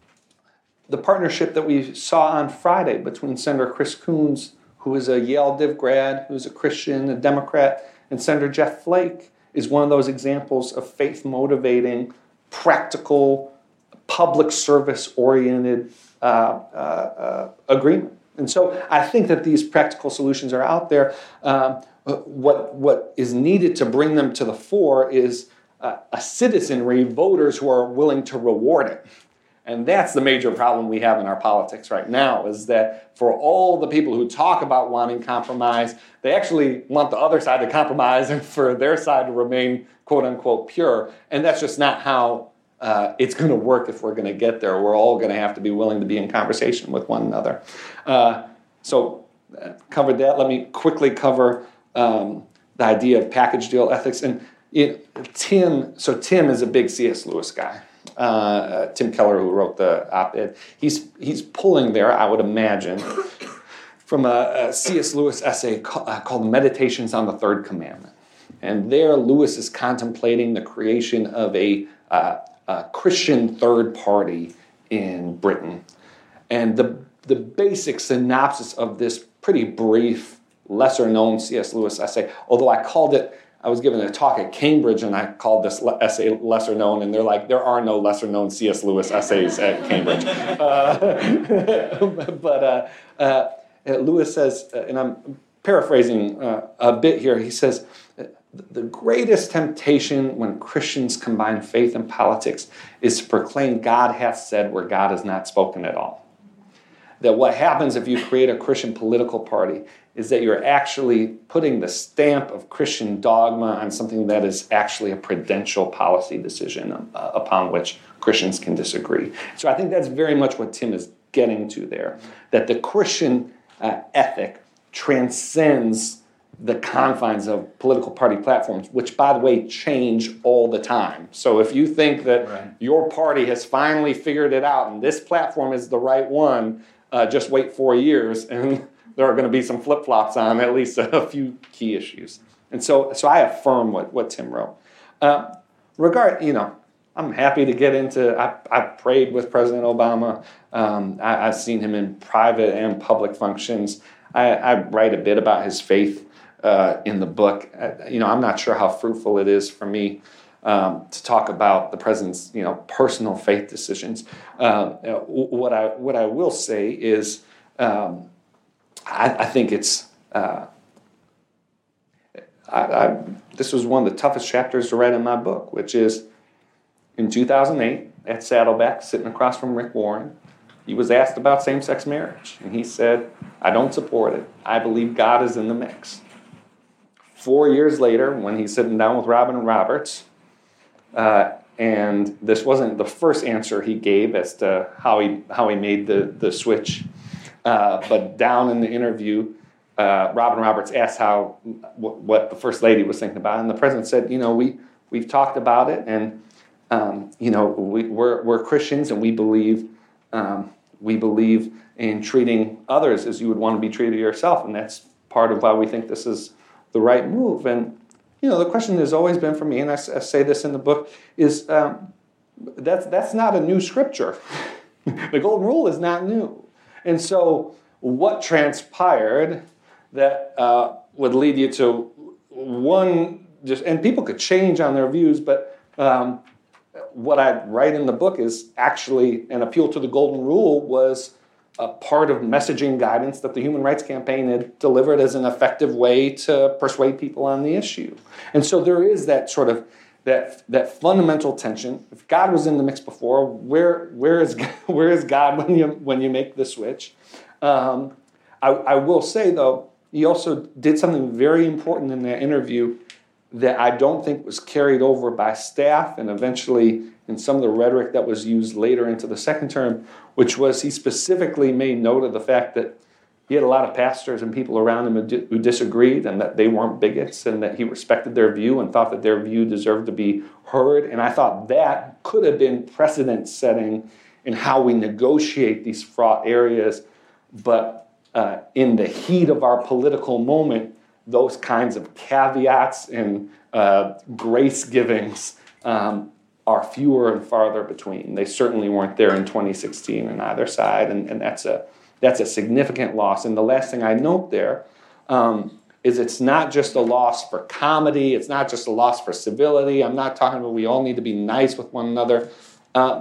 the partnership that we saw on Friday between Senator Chris Coons, who is a Yale Div grad, who's a Christian, a Democrat, and Senator Jeff Flake is one of those examples of faith motivating, practical, public service-oriented uh, uh, uh, agreement. And so I think that these practical solutions are out there. Um, what, what is needed to bring them to the fore is uh, a citizenry, voters who are willing to reward it. And that's the major problem we have in our politics right now, is that for all the people who talk about wanting compromise, they actually want the other side to compromise and for their side to remain quote-unquote pure. And that's just not how uh, it's going to work if we're going to get there. We're all going to have to be willing to be in conversation with one another. Uh, so uh, covered that. Let me quickly cover um, the idea of package deal ethics. And it, Tim, so Tim is a big C S Lewis guy. Uh, Tim Keller, who wrote the op-ed, he's he's pulling there, I would imagine, from a, a C S Lewis essay called, uh, called Meditations on the Third Commandment. And there, Lewis is contemplating the creation of a, uh, a Christian third party in Britain. And the the basic synopsis of this pretty brief, lesser-known C S Lewis essay, although I called it, I was given a talk at Cambridge, and I called this le- essay lesser known, and they're like, there are no lesser known C S Lewis essays at Cambridge. Uh, but uh, uh, Lewis says, uh, and I'm paraphrasing uh, a bit here, he says, the greatest temptation when Christians combine faith and politics is to proclaim God hath said where God has not spoken at all. That what happens if you create a Christian political party is that you're actually putting the stamp of Christian dogma on something that is actually a prudential policy decision uh, upon which Christians can disagree. So I think that's very much what Tim is getting to there, that the Christian uh, ethic transcends the confines of political party platforms, which, by the way, change all the time. So if you think that right. your party has finally figured it out and this platform is the right one, uh, just wait four years and there are going to be some flip-flops on at least a few key issues. And so so I affirm what, what Tim wrote. Uh, regard, you know, I'm happy to get into, I, I prayed with President Obama. Um, I, I've seen him in private and public functions. I, I write a bit about his faith uh, in the book. I, you know, I'm not sure how fruitful it is for me um, to talk about the president's, you know, personal faith decisions. Um, what I what I will say is, um, I, I think it's. Uh, I, I, this was one of the toughest chapters to write in my book, which is in two thousand eight at Saddleback, sitting across from Rick Warren. he was asked about same-sex marriage, and he said, I don't support it. I believe God is in the mix. Four years later, when he's sitting down with Robin Roberts, uh, and this wasn't the first answer he gave as to how he how he made the, the switch, uh, but down in the interview, uh, Robin Roberts asked how w- what the First Lady was thinking about it, and the President said, you know, we, we've talked about it, and, um, you know, we, we're, we're Christians, and we believe um, we believe in treating others as you would want to be treated yourself, and that's part of why we think this is the right move. And you know, the question has always been for me, and I, I say this in the book, is um, that's that's not a new scripture. The Golden Rule is not new, and so what transpired that uh, would lead you to one just, and people could change on their views, but um, what I write in the book is actually an appeal to the Golden Rule was a part of messaging guidance that the Human Rights Campaign had delivered as an effective way to persuade people on the issue. And so there is that sort of that that fundamental tension. If God was in the mix before, where where is where is God when you when you make the switch? Um, I, I will say though, he also did something very important in that interview that I don't think was carried over by staff and eventually in some of the rhetoric that was used later into the second term, which was he specifically made note of the fact that he had a lot of pastors and people around him who, di- who disagreed and that they weren't bigots and that he respected their view and thought that their view deserved to be heard. And I thought that could have been precedent setting in how we negotiate these fraught areas. But uh, in the heat of our political moment, those kinds of caveats and uh, grace givings um, are fewer and farther between. They certainly weren't there in twenty sixteen on either side, and, and that's a that's a significant loss. And the last thing I note there um, is it's not just a loss for comedy, it's not just a loss for civility. I'm not talking about we all need to be nice with one another. Uh,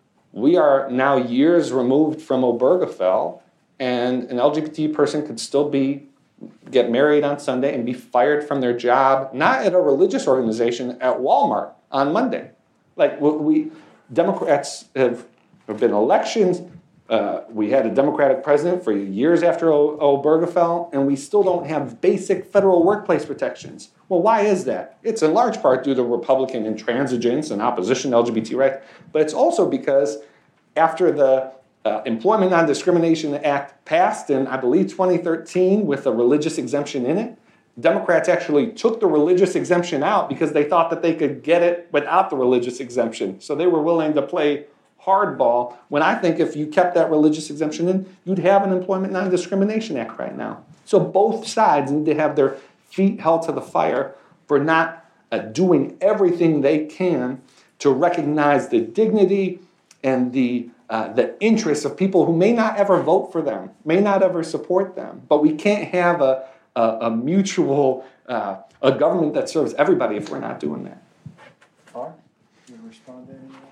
we are now years removed from Obergefell, and an L G B T person could still be get married on Sunday and be fired from their job, not at a religious organization, at Walmart on Monday. Like we, Democrats have, have been elections. Uh, we had a Democratic president for years after o- Obergefell, and we still don't have basic federal workplace protections. Well, why is that? It's in large part due to Republican intransigence and opposition to L G B T rights, but it's also because after the Uh, Employment Non-Discrimination Act passed in, I believe, twenty thirteen with a religious exemption in it. Democrats actually took the religious exemption out because they thought that they could get it without the religious exemption. So they were willing to play hardball, when I think if you kept that religious exemption in, you'd have an Employment Non-Discrimination Act right now. So both sides need to have their feet held to the fire for not uh, doing everything they can to recognize the dignity and the Uh, the interests of people who may not ever vote for them, may not ever support them. But we can't have a, a, a mutual, uh, a government that serves everybody if we're not doing that. All right. You want to respond to anything?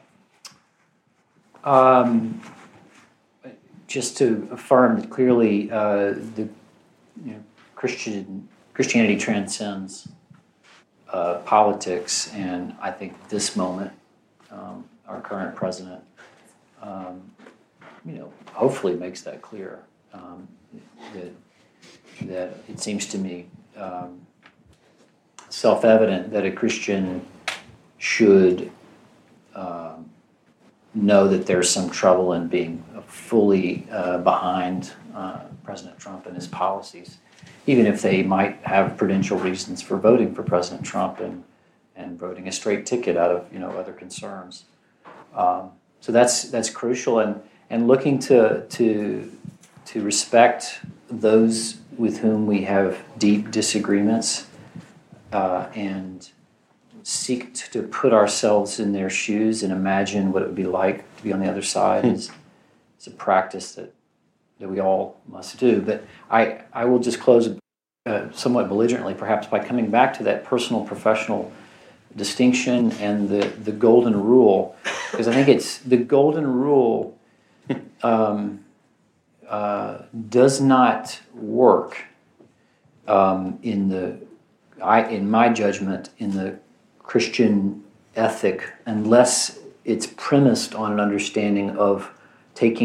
Um, just to affirm that clearly uh, the you know, Christian Christianity transcends uh, politics, and I think this moment, um, our current president, Um, you know, hopefully makes that clear. Um, that, that it seems to me um, self-evident that a Christian should um, know that there's some trouble in being fully uh, behind uh, President Trump and his policies, even if they might have prudential reasons for voting for President Trump and, and voting a straight ticket out of you know other concerns. Um, So that's that's crucial, and, and looking to to to respect those with whom we have deep disagreements, uh, and seek to put ourselves in their shoes and imagine what it would be like to be on the other side is, is a practice that that we all must do. But I I will just close uh, somewhat belligerently, perhaps, by coming back to that personal professional distinction and the, the golden rule, because I think it's the golden rule um, uh, does not work um, in the I in my judgment in the Christian ethic unless it's premised on an understanding of taking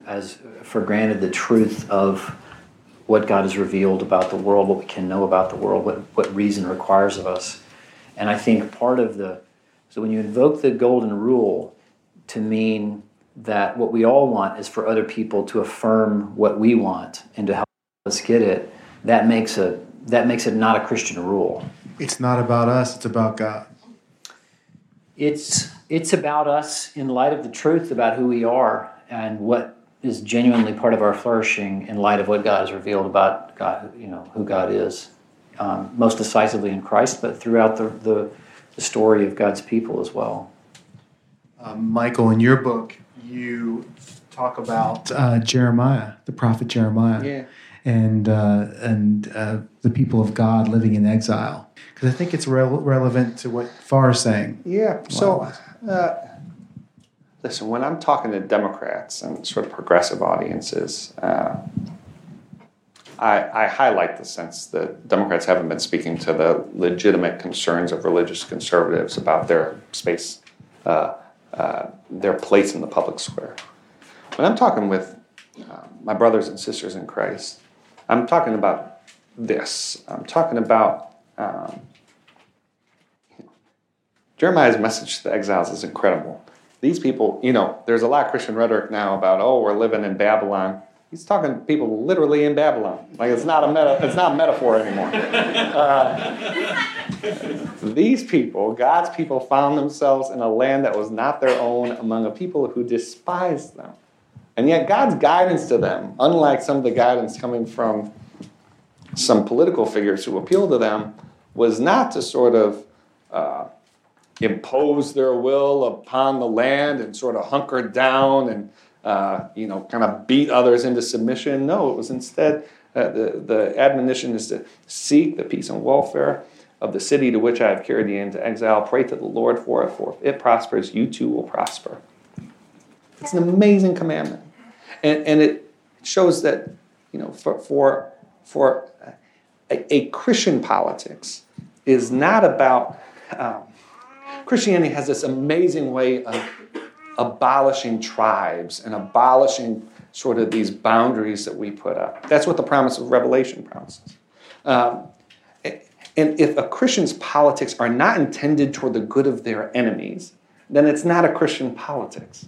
as for granted the truth of what God has revealed about the world, what we can know about the world, what, what reason requires of us. And I think part of the, so when you invoke the golden rule to mean that what we all want is for other people to affirm what we want and to help us get it, that makes a that makes it not a Christian rule. It's not about us, it's about God. It's it's about us in light of the truth about who we are and what is genuinely part of our flourishing in light of what God has revealed about God, you know, who God is, um, most decisively in Christ, but throughout the, the, the story of God's people as well. Um, Michael, in your book, you talk about uh, Jeremiah, the prophet Jeremiah, Yeah. and uh, and uh, the people of God living in exile. Because I think it's re- relevant to what Farr is saying. Yeah. So, uh, listen, when I'm talking to Democrats and sort of progressive audiences, uh, I, I highlight the sense that Democrats haven't been speaking to the legitimate concerns of religious conservatives about their space, uh, uh, their place in the public square. When I'm talking with uh, my brothers and sisters in Christ, I'm talking about this. I'm talking about um, Jeremiah's message to the exiles is incredible. These people, you know, there's a lot of Christian rhetoric now about, oh, we're living in Babylon. He's talking to people literally in Babylon. Like it's not a meta, it's not a metaphor anymore. Uh, these people, God's people, found themselves in a land that was not their own among a people who despised them. And yet God's guidance to them, unlike some of the guidance coming from some political figures who appeal to them, was not to sort of uh, impose their will upon the land and sort of hunker down and uh, you know, kind of beat others into submission. No, it was instead uh, the, the admonition is to seek the peace and welfare of the city to which I have carried you into exile. Pray to the Lord for it, for if it prospers, you too will prosper. It's an amazing commandment. And, and it shows that, you know, for for, for a, a Christian politics is not about... Um, Christianity has this amazing way of abolishing tribes and abolishing sort of these boundaries that we put up. That's what the promise of Revelation promises. Um, and if a Christian's politics are not intended toward the good of their enemies, then it's not a Christian politics.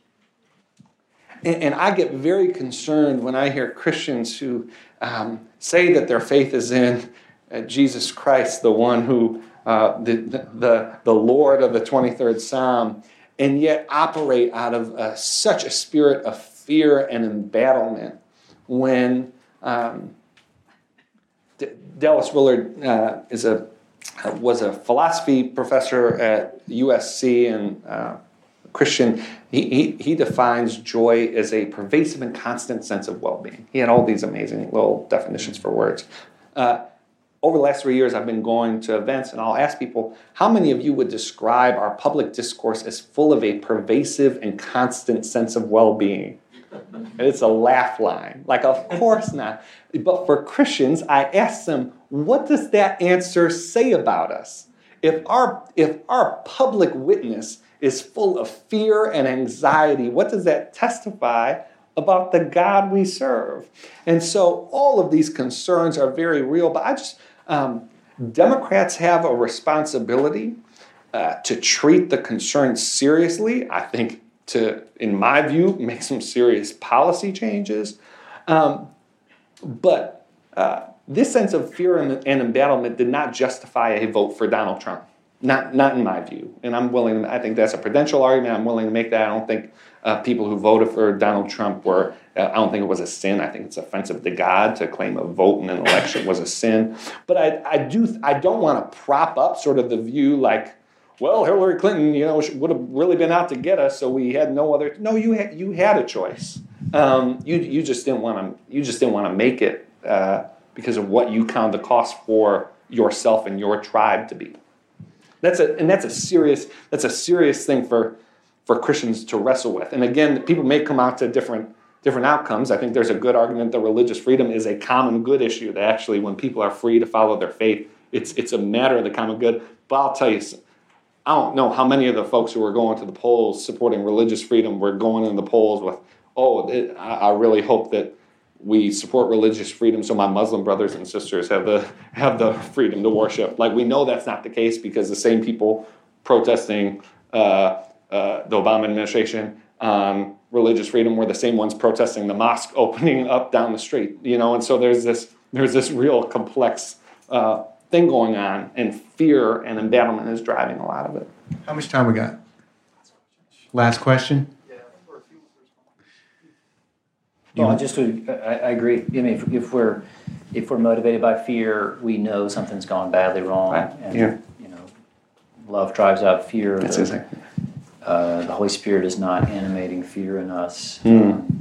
And, and I get very concerned when I hear Christians who um, say that their faith is in uh, Jesus Christ, the one who Uh, the, the, the Lord of the twenty-third Psalm, and yet operate out of uh, such a spirit of fear and embattlement when um, D- Dallas Willard uh, is a was a philosophy professor at U S C and uh, Christian. He, he, he defines joy as a pervasive and constant sense of well-being. He had all these amazing little definitions for words. Uh, Over the last three years, I've been going to events, and I'll ask people, how many of you would describe our public discourse as full of a pervasive and constant sense of well-being? And it's a laugh line. Like, of course not. But for Christians, I ask them, what does that answer say about us? If our, if our public witness is full of fear and anxiety, what does that testify about the God we serve? And so all of these concerns are very real, but I just, um, Democrats have a responsibility uh, to treat the concerns seriously. I think to, in my view, make some serious policy changes. Um, but uh, this sense of fear and, and embattlement did not justify a vote for Donald Trump. Not, not in my view. And I'm willing, I think that's a prudential argument. I'm willing to make that. I don't think uh, people who voted for Donald Trump were, uh, I don't think it was a sin. I think it's offensive to God to claim a vote in an election was a sin. But I, I, do, I don't want to prop up sort of the view like, well, Hillary Clinton, you know, would have really been out to get us, so we had no other. No, you had, you had a choice. Um, you, you just didn't want to. You just didn't want to make it uh, because of what you count the cost for yourself and your tribe to be. That's a and that's a serious that's a serious thing for for Christians to wrestle with. And again, people may come out to different different outcomes. I think there's a good argument that religious freedom is a common good issue. That actually, when people are free to follow their faith, it's it's a matter of the common good. But I'll tell you, I don't know how many of the folks who were going to the polls supporting religious freedom were going in the polls with oh, it, I, I really hope that we support religious freedom so my Muslim brothers and sisters have the have the freedom to worship. Like, we know that's not the case because the same people protesting uh, uh, the Obama administration on religious freedom were the same ones protesting the mosque opening up down the street. You know, and so there's this there's this real complex uh, thing going on, and fear and embattlement is driving a lot of it. How much time we got? Last question. Well, I just would, I, I agree. I mean, if, if we're if we're motivated by fear, we know something's gone badly wrong. Right. And, Yeah. you know, love drives out fear. That's the, exactly. uh, the Holy Spirit is not animating fear in us. Mm. Um,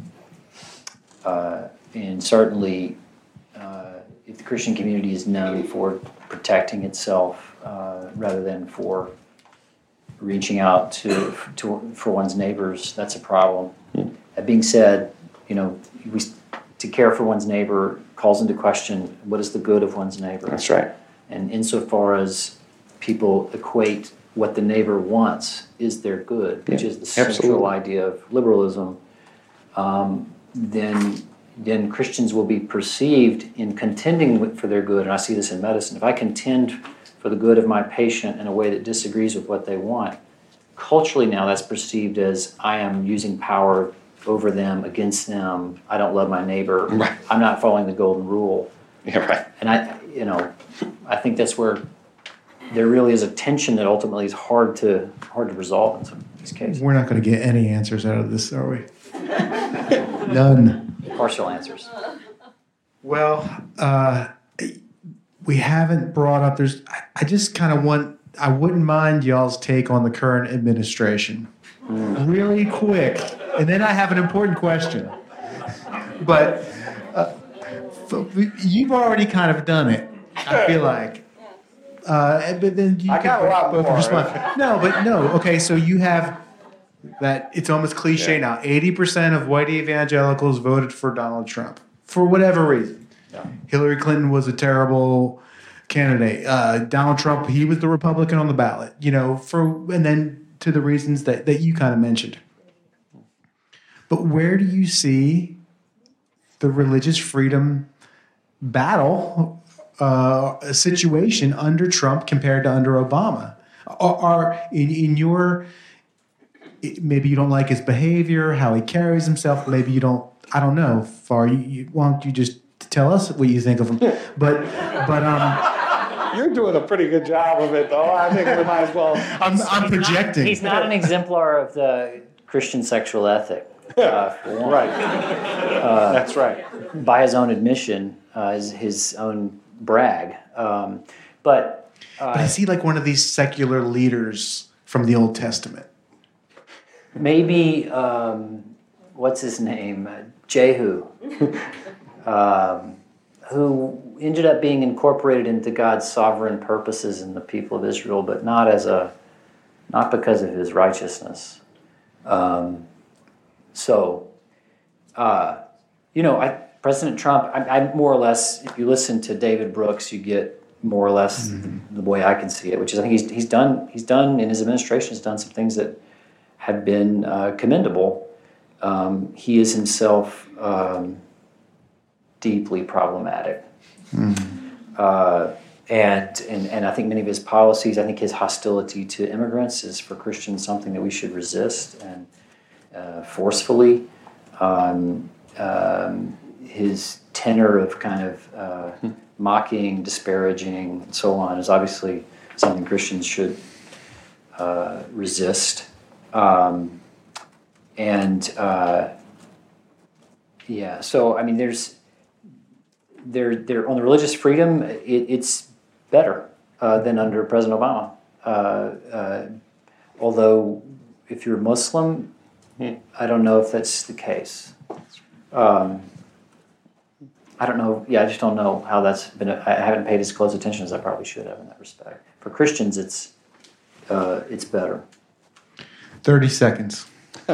uh, and certainly, uh, if the Christian community is known for protecting itself uh, rather than for reaching out to, to for one's neighbors, that's a problem. Mm. That being said, you know, we, to care for one's neighbor calls into question what is the good of one's neighbor. That's right. And insofar as people equate what the neighbor wants is their good, which Yeah, is the central absolutely. idea of liberalism, um, then then Christians will be perceived in contending with, for their good. And I see this in medicine. If I contend for the good of my patient in a way that disagrees with what they want, culturally now that's perceived as I am using power over them, against them. I don't love my neighbor. Right. I'm not following the golden rule. Yeah, right. And I, you know, I think that's where there really is a tension that ultimately is hard to hard to resolve in some of these cases. We're not going to get any answers out of this, are we? None. Partial answers. Well, uh, we haven't brought up. There's. I, I just kind of want. I wouldn't mind y'all's take on the current administration, mm. really quick, and then I have an important question. But uh, you've already kind of done it. I feel like. Uh, but then you I got a lot more. Respond. No, but no. Okay, so you have that. It's almost cliche Yeah. now. Eighty percent of white evangelicals voted for Donald Trump for whatever reason. Yeah. Hillary Clinton was a terrible candidate. Uh, Donald Trump, he was the Republican on the ballot. You know, for and then to the reasons that that you kind of mentioned. But where do you see the religious freedom battle? Uh, a situation under Trump compared to under Obama? Are, are in, in your, maybe you don't like his behavior, how he carries himself, maybe you don't, I don't know, Far, you, you, why don't you just tell us what you think of him? But, but um, You're doing a pretty good job of it, though. I think we might as well. I'm, I'm projecting. Not, he's not an exemplar of the Christian sexual ethic. Uh, for one. Right. Uh, That's right. By his own admission, uh, his, his own brag. Um, but, uh, but is he like one of these secular leaders from the Old Testament? Maybe, um, what's his name? Uh, Jehu, um, who ended up being incorporated into God's sovereign purposes in the people of Israel, but not as a, not because of his righteousness. Um, so, uh, you know, I, President Trump, I, I more or less, if you listen to David Brooks, you get more or less mm-hmm. the, the way I can see it, which is I think he's he's done he's done in his administration has done some things that have been uh, commendable. Um, he is himself um, deeply problematic, mm-hmm. uh, and and and I think many of his policies, I think his hostility to immigrants is for Christians something that we should resist and uh, forcefully. Um, um, his tenor of kind of uh, mocking, disparaging, and so on is obviously something Christians should uh, resist. Um, and uh, yeah, so I mean, there's there there on the religious freedom, it, it's better uh, than under President Obama. Uh, uh, although, if you're Muslim, I don't know if that's the case. Um, I don't know. Yeah, I just don't know how that's been. I haven't paid as close attention as I probably should have in that respect. For Christians, it's uh, it's better. Thirty seconds.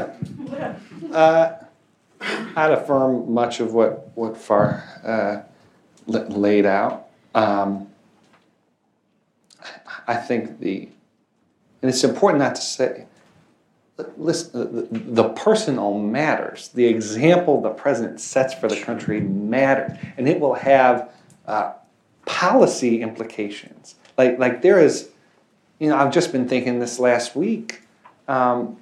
uh, I'd affirm much of what what Far uh, laid out. Um, I think the, and it's important not to say. listen, the, the personal matters. The example the president sets for the country matters, and it will have uh, policy implications. Like, like there is, you know, I've just been thinking this last week. Um,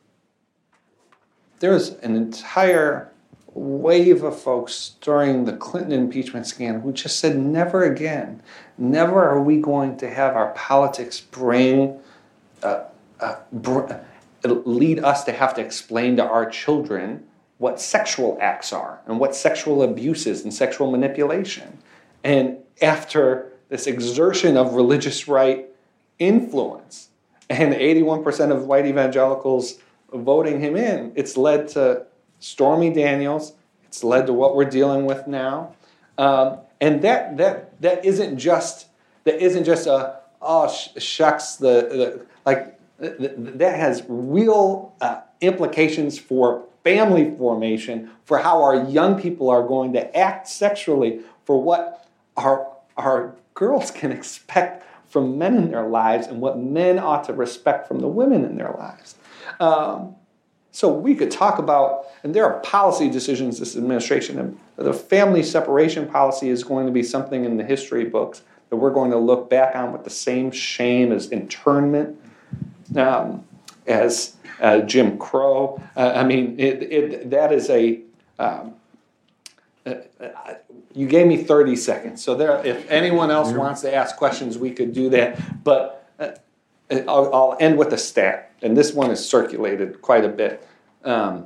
there's an entire wave of folks during the Clinton impeachment scandal who just said, never again, never are we going to have our politics bring, uh, uh, br- lead us to have to explain to our children what sexual acts are and what sexual abuse is and sexual manipulation. And after this exertion of religious right influence and eighty-one percent of white evangelicals voting him in, it's led to Stormy Daniels. It's led to what we're dealing with now. Um, and that that that isn't just that isn't just a oh sh- shucks the, the like th- th- that has real uh, implications for family formation, for how our young people are going to act sexually, for what our our girls can expect from men in their lives, and what men ought to respect from the women in their lives. Um, so we could talk about, and there are policy decisions this administration, and the family separation policy is going to be something in the history books that we're going to look back on with the same shame as internment, um, as uh, Jim Crow. Uh, I mean, it, it, that is a, um, uh, you gave me thirty seconds. So there, if anyone else wants to ask questions, we could do that. But uh, I'll, I'll end with a stat, and this one is circulated quite a bit. Um,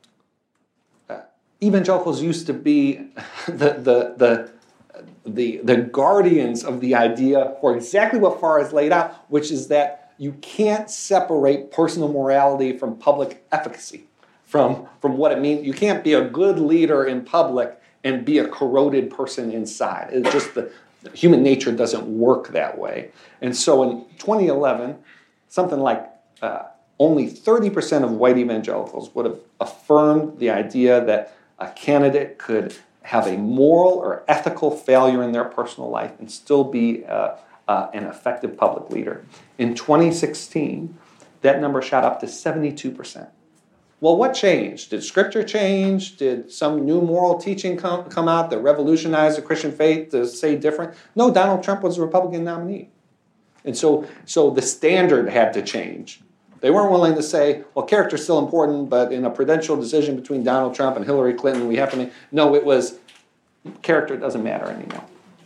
uh, evangelicals used to be the, the, the, the, the guardians of the idea for exactly what Farr has laid out, which is that you can't separate personal morality from public efficacy, from, from what it means. You can't be a good leader in public and be a corroded person inside. It's just the human nature doesn't work that way. And so in twenty eleven, something like uh, only thirty percent of white evangelicals would have affirmed the idea that a candidate could have a moral or ethical failure in their personal life and still be uh, uh, an effective public leader. In twenty sixteen, that number shot up to seventy-two percent. Well, what changed? Did Scripture change? Did some new moral teaching come, come out that revolutionized the Christian faith to say different? No, Donald Trump was a Republican nominee. And so, so the standard had to change. They weren't willing to say, well, character's still important, but in a prudential decision between Donald Trump and Hillary Clinton, we have to make... No, it was, character doesn't matter anymore.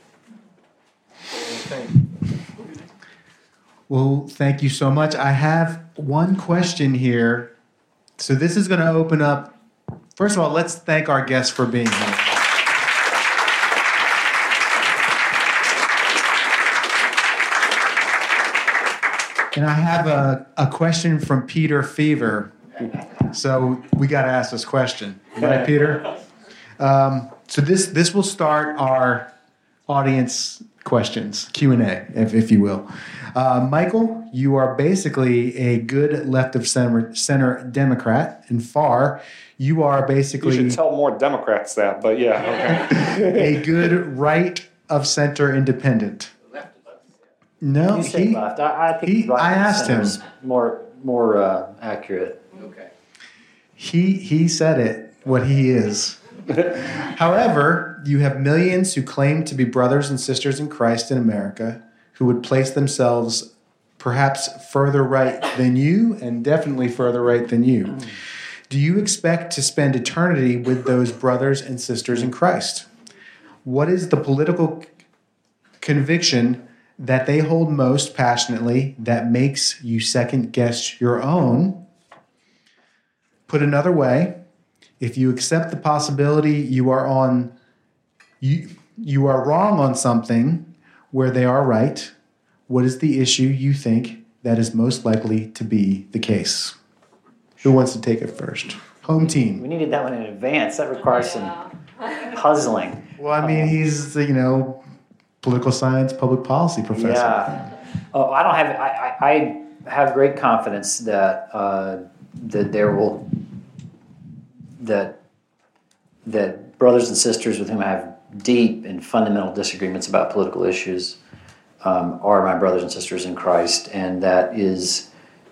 Well, thank you so much. I have one question here. So this is going to open up... First of all, let's thank our guests for being here. And I have a, a question from Peter Fever. So we got to ask this question. Right, Peter? Um, so this this will start our audience questions, Q and A, if, if you will. Uh, Michael, you are basically a good left of center, center Democrat. And Farr, you are basically... You should tell more Democrats that, but yeah, okay. a good right of center independent. No, You said he, left. I, I think he- right I of asked center him. is more more uh, accurate. Okay. he he said it, what he is. However, you have millions who claim to be brothers and sisters in Christ in America who would place themselves perhaps further right than you and definitely further right than you. Do you expect to spend eternity with those brothers and sisters in Christ? What is the political conviction that they hold most passionately that makes you second guess your own? Put another way, if you accept the possibility you are on you you are wrong on something where they are right, what is the issue you think that is most likely to be the case? Who wants to take it first? Home team. We needed that one in advance. That requires some puzzling. Well, I mean, he's, you know, political science, public policy professor. Yeah. Oh, I don't have. I, I, I have great confidence that uh, that there will that that brothers and sisters with whom I have deep and fundamental disagreements about political issues um, are my brothers and sisters in Christ, and that is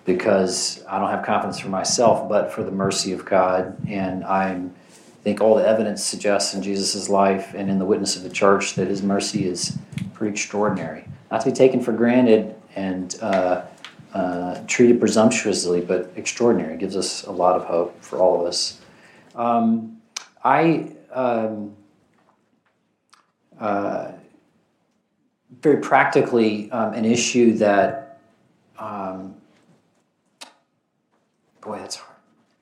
because I don't have confidence for myself, but for the mercy of God. And I'm, I think all the evidence suggests in Jesus' life and in the witness of the church that his mercy is pretty extraordinary. Not to be taken for granted and uh, uh, treated presumptuously, but extraordinary. It gives us a lot of hope for all of us. Um, I um, uh, very practically um, an issue that um, boy, that's hard.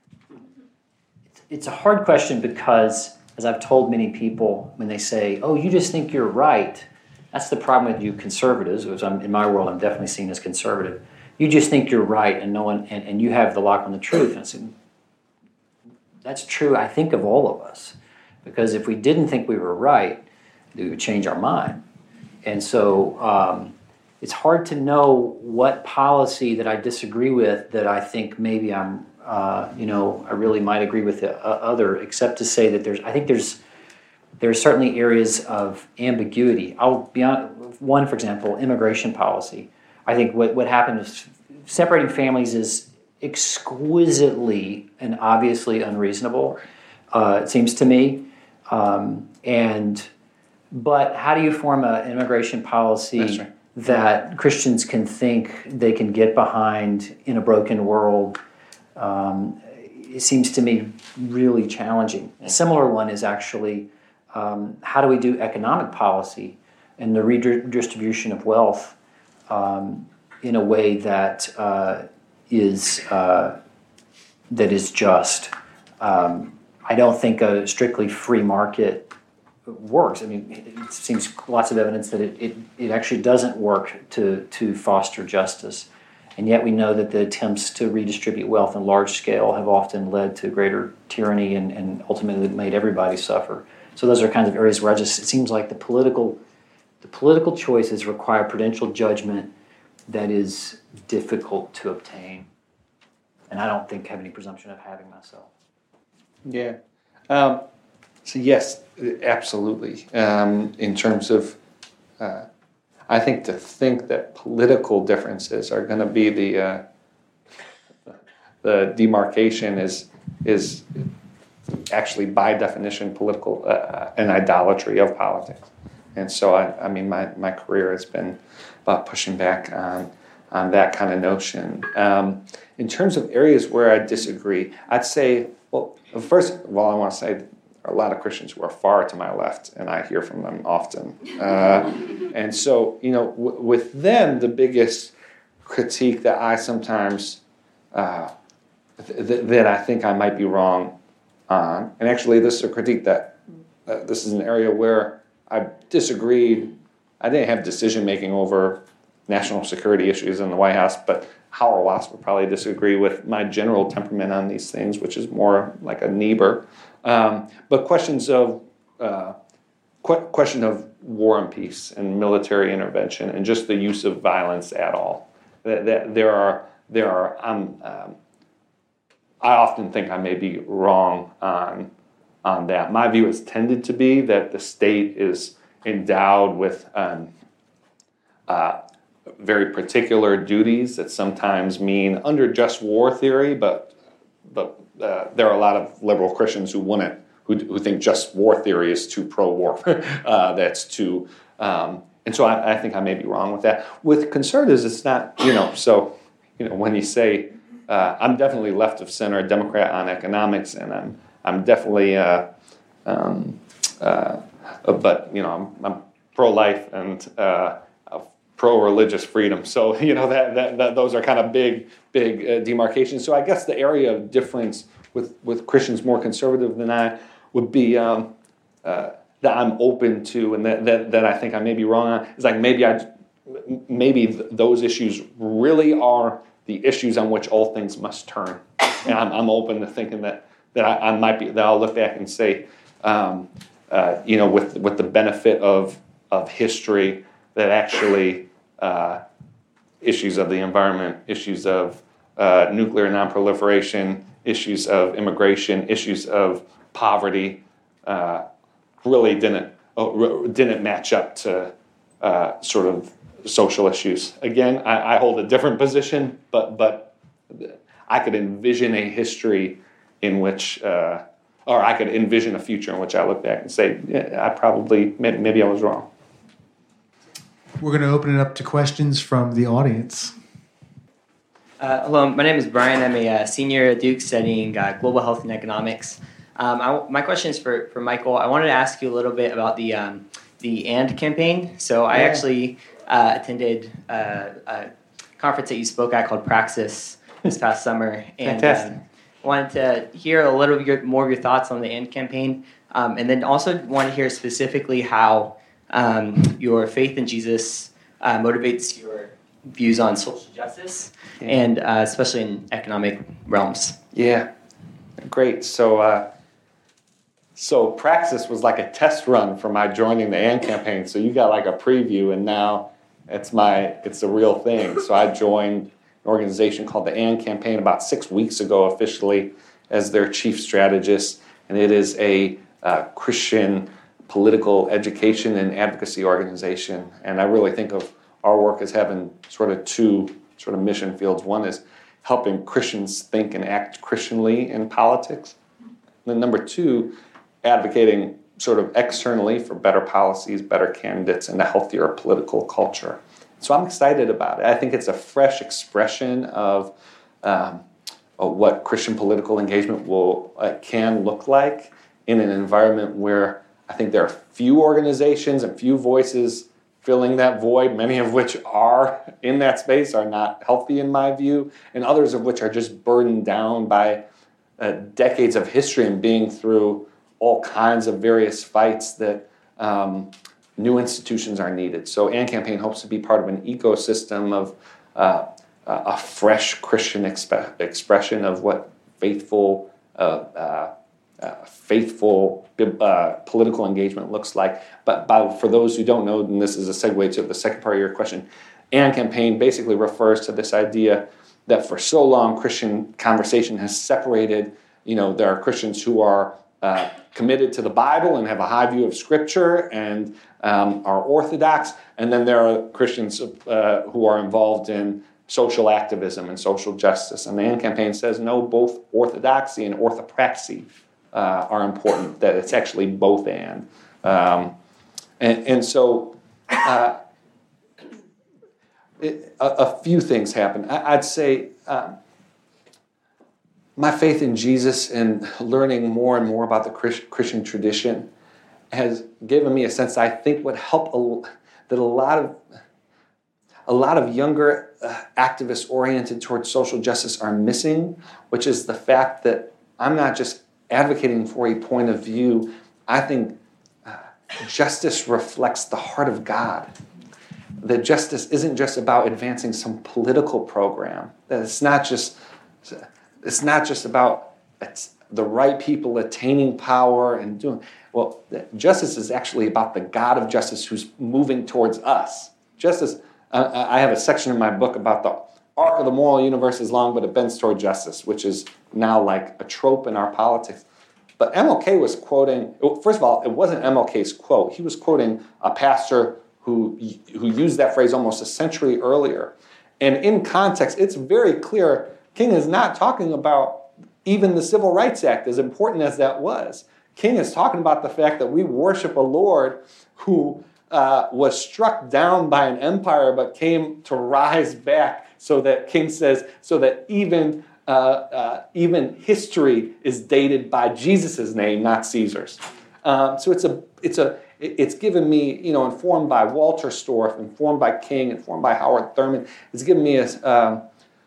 It's a hard question because, as I've told many people, when they say, "Oh, you just think you're right," that's the problem with you conservatives. Which I'm, in my world, I'm definitely seen as conservative. You just think you're right, and no one, and, and you have the lock on the truth. And I said, that's true, I think, of all of us, because if we didn't think we were right, we would change our mind. And so um, it's hard to know what policy that I disagree with that I think maybe I'm, uh, you know, I really might agree with the other, except to say that there's, I think there's, there are certainly areas of ambiguity. I'll be on one, for example, immigration policy. I think what, what happened is separating families is exquisitely and obviously unreasonable, uh, it seems to me. Um, and but how do you form an immigration policy right. that Christians can think they can get behind in a broken world? Um, it seems to me really challenging. A similar one is actually um, how do we do economic policy and the redistribution of wealth um, in a way that uh, is uh, that is just. Um, I don't think a strictly free market works. I mean, it seems lots of evidence that it, it, it actually doesn't work to, to foster justice. And yet we know that the attempts to redistribute wealth on large scale have often led to greater tyranny and, and ultimately made everybody suffer. So those are kinds of areas where I just, it seems like the political the political choices require prudential judgment that is difficult to obtain. And I don't think have any presumption of having myself. Yeah. Um, so yes, absolutely. Um, in terms of, uh, I think to think that political differences are going to be the uh, the demarcation is is actually by definition political uh, an idolatry of politics. And so I, I mean, my, my career has been about pushing back on on that kind of notion. Um, in terms of areas where I disagree, I'd say. Well, first of all, I want to say there are a lot of Christians who are far to my left, and I hear from them often. Uh, and so, you know, w- with them, the biggest critique that I sometimes, uh, th- that I think I might be wrong on, and actually this is a critique that, uh, this is an area where I disagreed. I didn't have decision-making over national security issues in the White House, but Howard Watts would probably disagree with my general temperament on these things, which is more like a Niebuhr. Um, but questions of uh, qu- question of war and peace and military intervention and just the use of violence at all. That, that there are there are. Um, um, I often think I may be wrong on on that. My view has tended to be that the state is endowed with. Um, uh, very particular duties that sometimes mean under just war theory, but but uh, there are a lot of liberal Christians who wouldn't, who, who think just war theory is too pro-war. uh, that's too, um, and so I, I think I may be wrong with that. With conservatives, it's not, you know, so, you know, when you say, uh, I'm definitely left of center, Democrat on economics, and I'm I'm definitely, uh, um, uh, but, you know, I'm, I'm pro-life and uh, pro-religious freedom. So, you know, that, that, that those are kind of big, big uh, demarcations. So I guess the area of difference with, with Christians more conservative than I would be um, uh, that I'm open to and that, that, that I think I may be wrong on is like maybe I, maybe th- those issues really are the issues on which all things must turn. And I'm, I'm open to thinking that, that I, I might be, that I'll look back and say, um, uh, you know, with, with the benefit of, of history, that actually uh, issues of the environment, issues of uh, nuclear nonproliferation, issues of immigration, issues of poverty, uh, really didn't uh, didn't match up to uh, sort of social issues. Again, I, I hold a different position, but but I could envision a history in which, uh, or I could envision a future in which I look back and say, yeah, I probably, maybe I was wrong. We're going to open it up to questions from the audience. Uh, hello, my name is Brian. I'm a uh, senior at Duke studying uh, global health and economics. Um, I, my question is for, for Michael. I wanted to ask you a little bit about the um, the AND campaign. So I Yeah. actually uh, attended uh, a conference that you spoke at called Praxis this past summer. And Fantastic. Um, wanted to hear a little bit more of your thoughts on the AND campaign. Um, and then also want to hear specifically how um, your faith in Jesus uh, motivates your views on social justice, Yeah. and uh, especially in economic realms. Yeah, great. So, uh, so Praxis was like a test run for my joining the AND campaign. So you got like a preview, and now it's my it's a real thing. So I joined an organization called the AND campaign about six weeks ago officially as their chief strategist, and it is a uh, Christian political education and advocacy organization. And I really think of our work as having sort of two sort of mission fields. One is helping Christians think and act Christianly in politics. And then number two, advocating sort of externally for better policies, better candidates, and a healthier political culture. So I'm excited about it. I think it's a fresh expression of, um, of what Christian political engagement will uh, can look like in an environment where I think there are few organizations and few voices filling that void, many of which are in that space are not healthy in my view, and others of which are just burdened down by uh, decades of history and being through all kinds of various fights that um, new institutions are needed. So AND Campaign hopes to be part of an ecosystem of uh, a fresh Christian exp- expression of what faithful uh, uh, uh, faithful uh, political engagement looks like. But by, for those who don't know, and this is a segue to the second part of your question, AND Campaign basically refers to this idea that for so long Christian conversation has separated, you know, there are Christians who are uh, committed to the Bible and have a high view of Scripture and um, are orthodox, and then there are Christians uh, who are involved in social activism and social justice. And the AND Campaign says, no, both orthodoxy and orthopraxy uh, are important, that it's actually both and. Um, and, and so uh, it, a, a few things happen. I, I'd say um, my faith in Jesus and learning more and more about the Christ, Christian tradition has given me a sense I think would help a, that a lot of a lot of younger uh, activists oriented towards social justice are missing, which is the fact that I'm not just advocating for a point of view. I think uh, justice reflects the heart of God. That justice isn't just about advancing some political program. That it's not just it's not just about it's the right people attaining power and doing well. Justice is actually about the God of justice who's moving towards us. Justice. Uh, I have a section in my book about the arc of the moral universe is long, but it bends toward justice, which is now like a trope in our politics. But M L K was quoting, first of all, it wasn't M L K's quote. He was quoting a pastor who, who used that phrase almost a century earlier. And in context, it's very clear King is not talking about even the Civil Rights Act, as important as that was. King is talking about the fact that we worship a Lord who Uh, was struck down by an empire but came to rise back, so that King says, so that even uh, uh, even history is dated by Jesus' name, not Caesar's. Um, so it's a it's a it's given me, you know, informed by Walter Storff, informed by King, informed by Howard Thurman. It's given me a, um,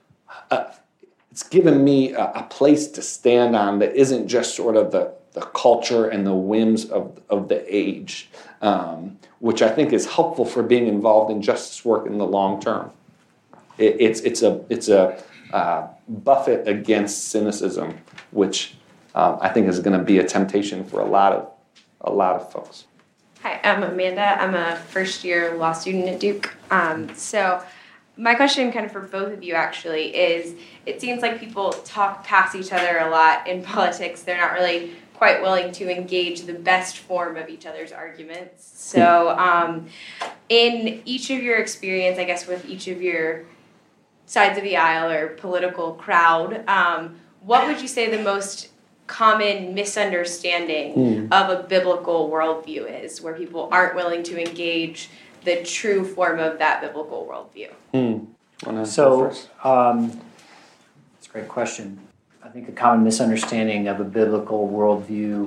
a it's given me a, a place to stand on that isn't just sort of the the culture and the whims of of the age. Um, which I think is helpful for being involved in justice work in the long term. It, it's it's a it's a uh, buffet against cynicism, which um, I think is going to be a temptation for a lot of a lot of folks. Hi, I'm Amanda. I'm a first year law student at Duke. Um, so my question, kind of for both of you, actually, is it seems like people talk past each other a lot in politics. They're not really quite willing to engage the best form of each other's arguments. So um, in each of your experience, I guess, with each of your sides of the aisle or political crowd, um, what would you say the most common misunderstanding mm. of a biblical worldview is, where people aren't willing to engage the true form of that biblical worldview? Mm. So, um, that's a great question. I think a common misunderstanding of a biblical worldview,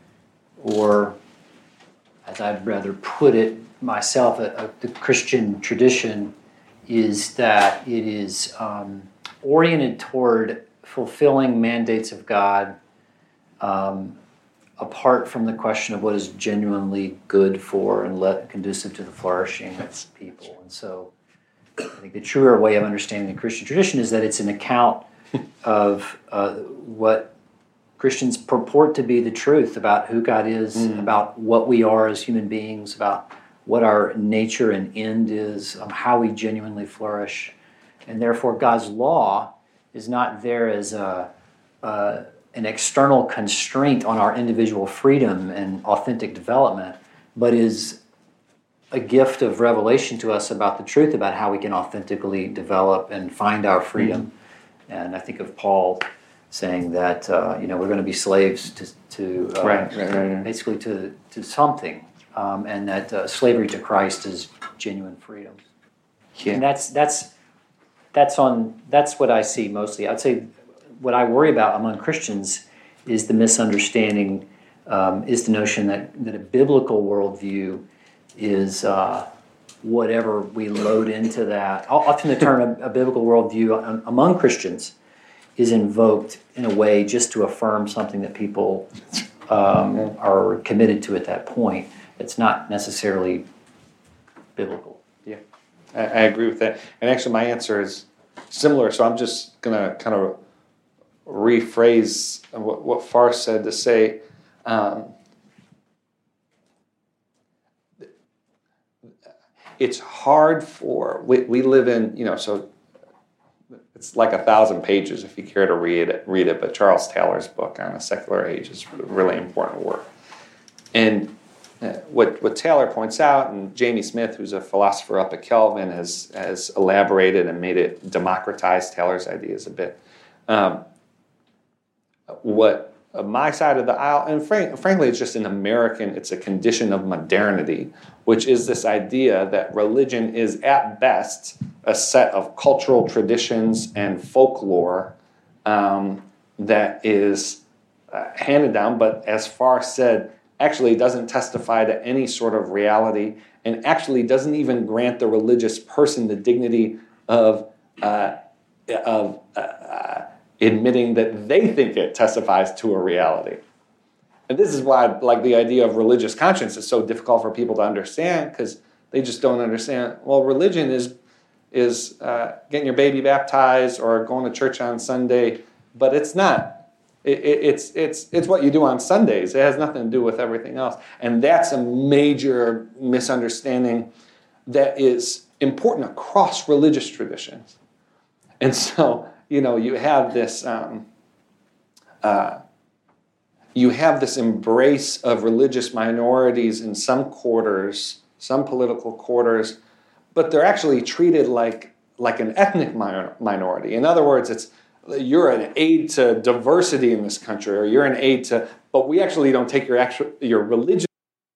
or as I'd rather put it myself, a, a, the Christian tradition, is that it is um, oriented toward fulfilling mandates of God, um, apart from the question of what is genuinely good for and let, conducive to the flourishing of people. And so I think the truer way of understanding the Christian tradition is that it's an account of uh, what Christians purport to be the truth about who God is, mm. about what we are as human beings, about what our nature and end is, um, how we genuinely flourish. And therefore God's law is not there as a, uh, an external constraint on our individual freedom and authentic development, but is a gift of revelation to us about the truth about how we can authentically develop and find our freedom. Mm-hmm. And I think of Paul saying that uh, you know we're going to be slaves to, to uh, right, right, right, right. basically to to something, um, and that uh, slavery to Christ is genuine freedom. Yeah. And that's that's that's on that's what I see mostly. I'd say what I worry about among Christians is the misunderstanding, um, is the notion that that a biblical worldview is uh, whatever we load into that. Often the term a, a biblical worldview among Christians is invoked in a way just to affirm something that people um, are committed to at that point. It's not necessarily biblical. Yeah, I, I agree with that. And actually my answer is similar, so I'm just going to kind of rephrase what, what Far said to say, um, it's hard for, we, we live in, you know, so it's like a thousand pages if you care to read it, read it, but Charles Taylor's book on a secular age is really important work. And uh, what what Taylor points out, and Jamie Smith, who's a philosopher up at Kelvin, has, has elaborated and made it democratize Taylor's ideas a bit. Um, what uh, my side of the aisle, and frank, frankly it's just an American, it's a condition of modernity, which is this idea that religion is at best a set of cultural traditions and folklore um, that is uh, handed down, but as Far said, actually doesn't testify to any sort of reality, and actually doesn't even grant the religious person the dignity of uh, of uh, admitting that they think it testifies to a reality. And this is why, like, the idea of religious conscience is so difficult for people to understand, because they just don't understand. Well, religion is is uh, getting your baby baptized or going to church on Sunday, but it's not. It, it, it's it's it's what you do on Sundays. It has nothing to do with everything else, and that's a major misunderstanding that is important across religious traditions. And so, you know, you have this. Um, uh, You have this embrace of religious minorities in some quarters, some political quarters, but they're actually treated like, like an ethnic minor, minority. In other words, it's you're an aid to diversity in this country, or you're an aid to, but we actually don't take your actual your religious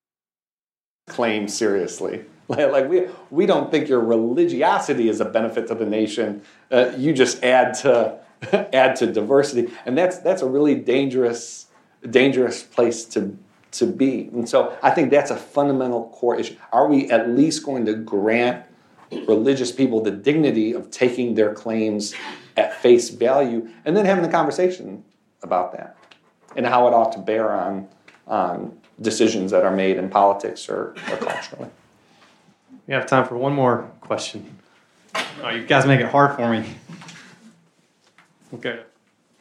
claim seriously. Like, like we we don't think your religiosity is a benefit to the nation. Uh, you just add to add to diversity, and that's that's a really dangerous. dangerous place to to be. And so I think that's a fundamental core issue. Are we at least going to grant religious people the dignity of taking their claims at face value and then having a conversation about that and how it ought to bear on, on decisions that are made in politics or, or culturally? We have time for one more question. Oh, you guys make it hard for me. Okay.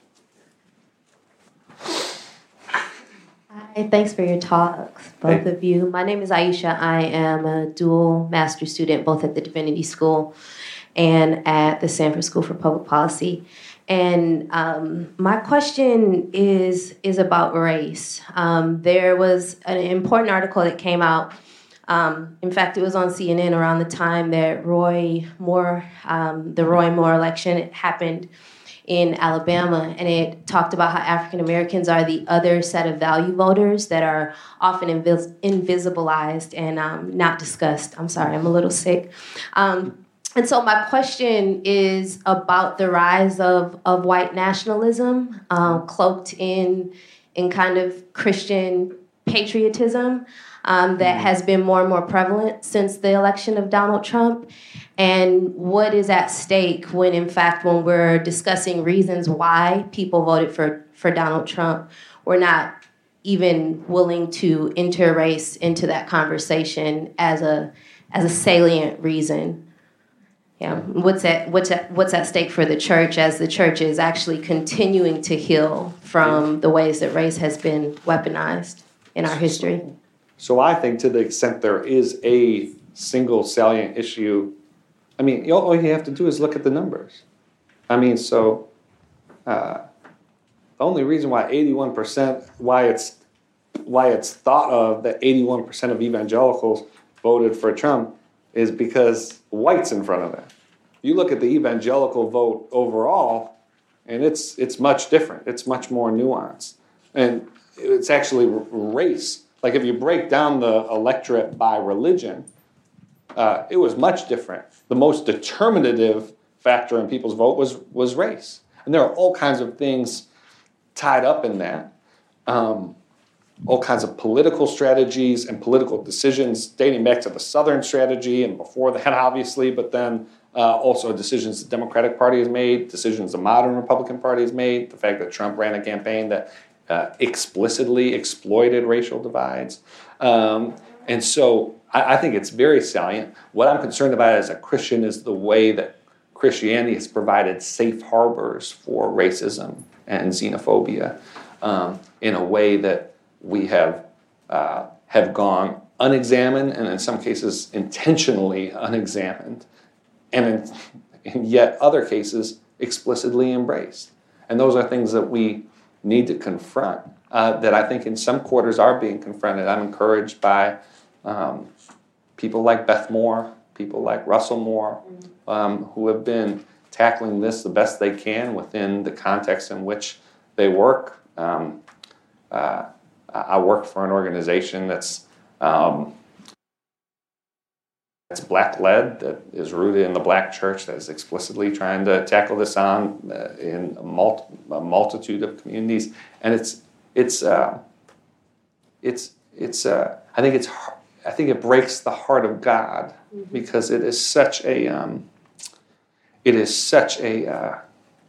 Hi, thanks for your talks, both Hey. of you. My name is Aisha. I am a dual master's student both at the Divinity School and at the Sanford School for Public Policy. And um, my question is is about race. Um, there was an important article that came out Um, in fact, it was on C N N around the time that Roy Moore, um, the Roy Moore election happened in Alabama, and it talked about how African Americans are the other set of value voters that are often invis- invisibilized and um, not discussed. I'm sorry, I'm a little sick. Um, and so my question is about the rise of, of white nationalism, uh, cloaked in in kind of Christian patriotism. Um, that has been more and more prevalent since the election of Donald Trump, and what is at stake when, in fact, when we're discussing reasons why people voted for, for Donald Trump, we're not even willing to interrace into that conversation as a as a salient reason. Yeah, what's at what's at what's at stake for the church as the church is actually continuing to heal from the ways that race has been weaponized in our history. So I think to the extent there is a single salient issue, I mean, all you have to do is look at the numbers. I mean, so uh, the only reason why eighty-one percent, why it's why it's thought of that eighty-one percent of evangelicals voted for Trump is because white's in front of that. You look at the evangelical vote overall, and it's it's much different. It's much more nuanced. And it's actually race. Like if you break down the electorate by religion, uh, it was much different. The most determinative factor in people's vote was was race. And there are all kinds of things tied up in that. Um, all kinds of political strategies and political decisions dating back to the Southern strategy and before that, obviously, but then uh, also decisions the Democratic Party has made, decisions the modern Republican Party has made, the fact that Trump ran a campaign that uh, explicitly exploited racial divides. Um, and so I, I think it's very salient. What I'm concerned about as a Christian is the way that Christianity has provided safe harbors for racism and xenophobia um, in a way that we have uh, have gone unexamined and in some cases intentionally unexamined, and in, in yet other cases explicitly embraced. And those are things that we need to confront, uh, that I think in some quarters are being confronted. I'm encouraged by um, people like Beth Moore, people like Russell Moore, um, who have been tackling this the best they can within the context in which they work. Um, uh, I work for an organization that's um, that's black-led, that is rooted in the black church, that is explicitly trying to tackle this on uh, in a, mul- a multitude of communities, and it's it's uh, it's it's uh, I think it's I think it breaks the heart of God because it is such a um, it is such a uh,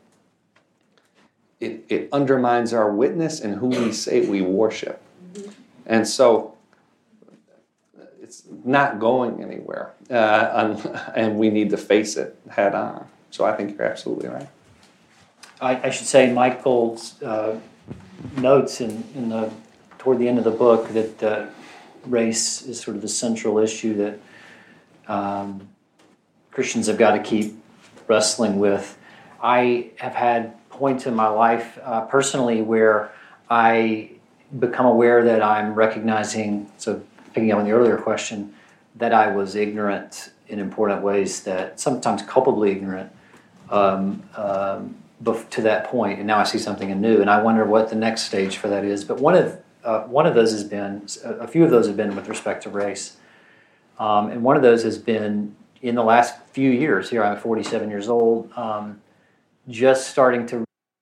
It, it undermines our witness and who we say we worship. Mm-hmm. And so it's not going anywhere. Uh, and we need to face it head on. So I think you're absolutely right. I, I should say Michael's uh, notes in, in the toward the end of the book that uh, race is sort of the central issue that um, Christians have got to keep wrestling with. I have had points in my life uh, personally where I become aware that I'm recognizing, so picking up on the earlier question, that I was ignorant in important ways, that sometimes culpably ignorant um, um, to that point, and now I see something anew, and I wonder what the next stage for that is. But one of uh, one of those has been, a few of those have been with respect to race, um, and one of those has been in the last few years. Here I'm forty-seven years old, um, just starting to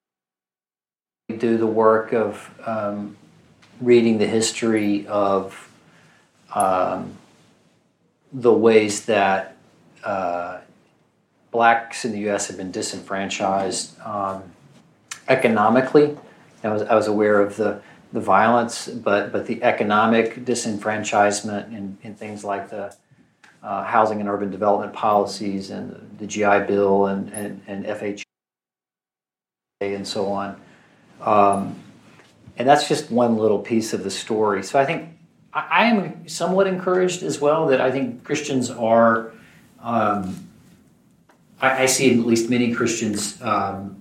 do the work of um, reading the history of um, the ways that uh, blacks in the U S have been disenfranchised um, economically. I was I was aware of the the violence, but but the economic disenfranchisement in, in things like the uh, housing and urban development policies and the, the G I Bill and and, and F H A and so on. Um, and that's just one little piece of the story. So I think I, I am somewhat encouraged as well that I think Christians are, um, I, I see at least many Christians um,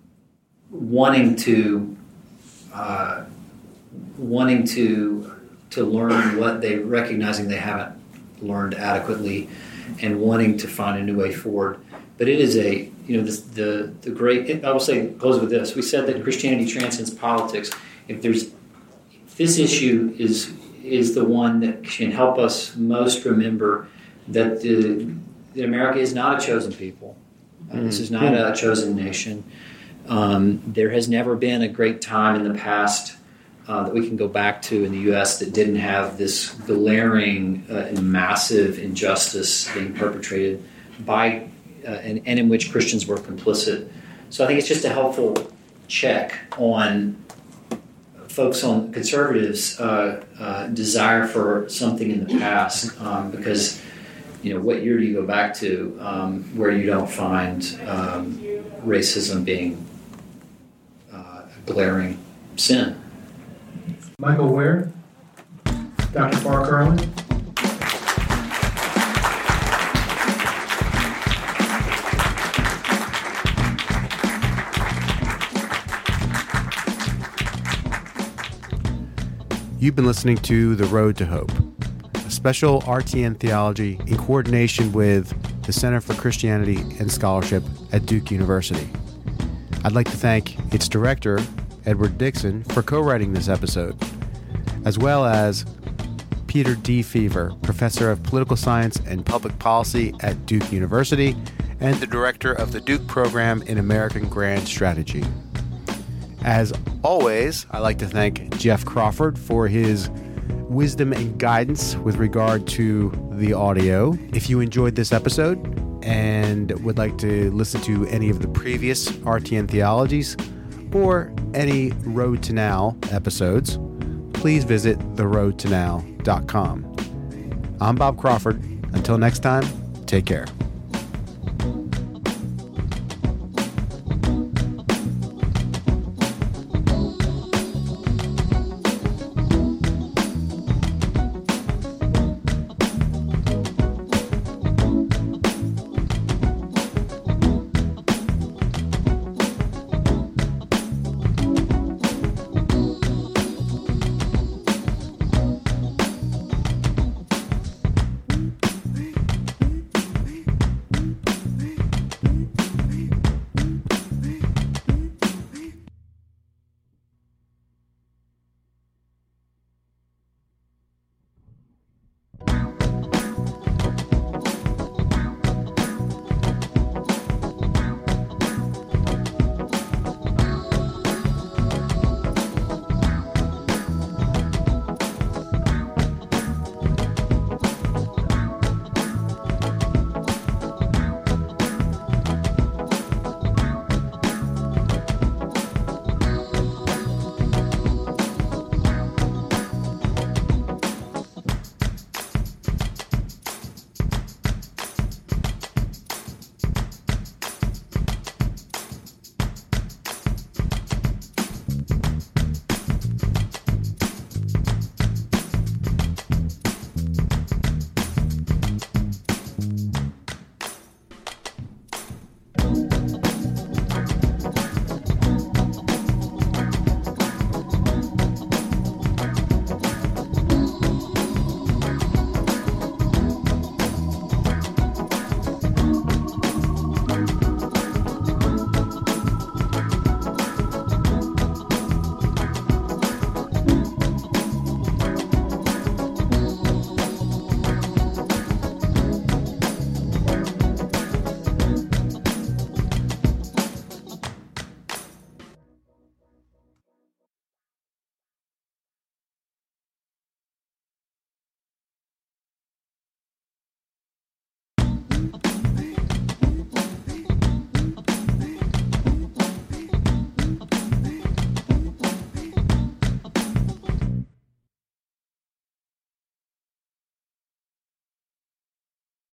wanting to uh, wanting to to learn what they recognizing they haven't learned adequately, and wanting to find a new way forward. But it is a you know the the, the great. I will say close with this. We said that Christianity transcends politics. If there's if this issue is is the one that can help us most remember that the that America is not a chosen people. Uh, this is not a chosen nation. Um, there has never been a great time in the past uh, that we can go back to in the U S that didn't have this glaring uh, and massive injustice being perpetrated by uh, and, and in which Christians were complicit. So I think it's just a helpful check on folks, on conservatives' uh, uh, desire for something in the past, um, because you know, what year do you go back to um, where you don't find um, racism being uh, a glaring sin? Michael Ware, Doctor Park Erwin. You've been listening to The Road to Hope, a special R T N Theology in coordination with the Center for Christianity and Scholarship at Duke University. I'd like to thank its director, Edward Dixon, for co-writing this episode, as well as Peter D. Fever, Professor of Political Science and Public Policy at Duke University, and the Director of the Duke Program in American Grand Strategy. As always, I'd like to thank Jeff Crawford for his wisdom and guidance with regard to the audio. If you enjoyed this episode and would like to listen to any of the previous R T N Theologies or any Road to Now episodes, please visit the road to now dot com. I'm Bob Crawford. Until next time, take care.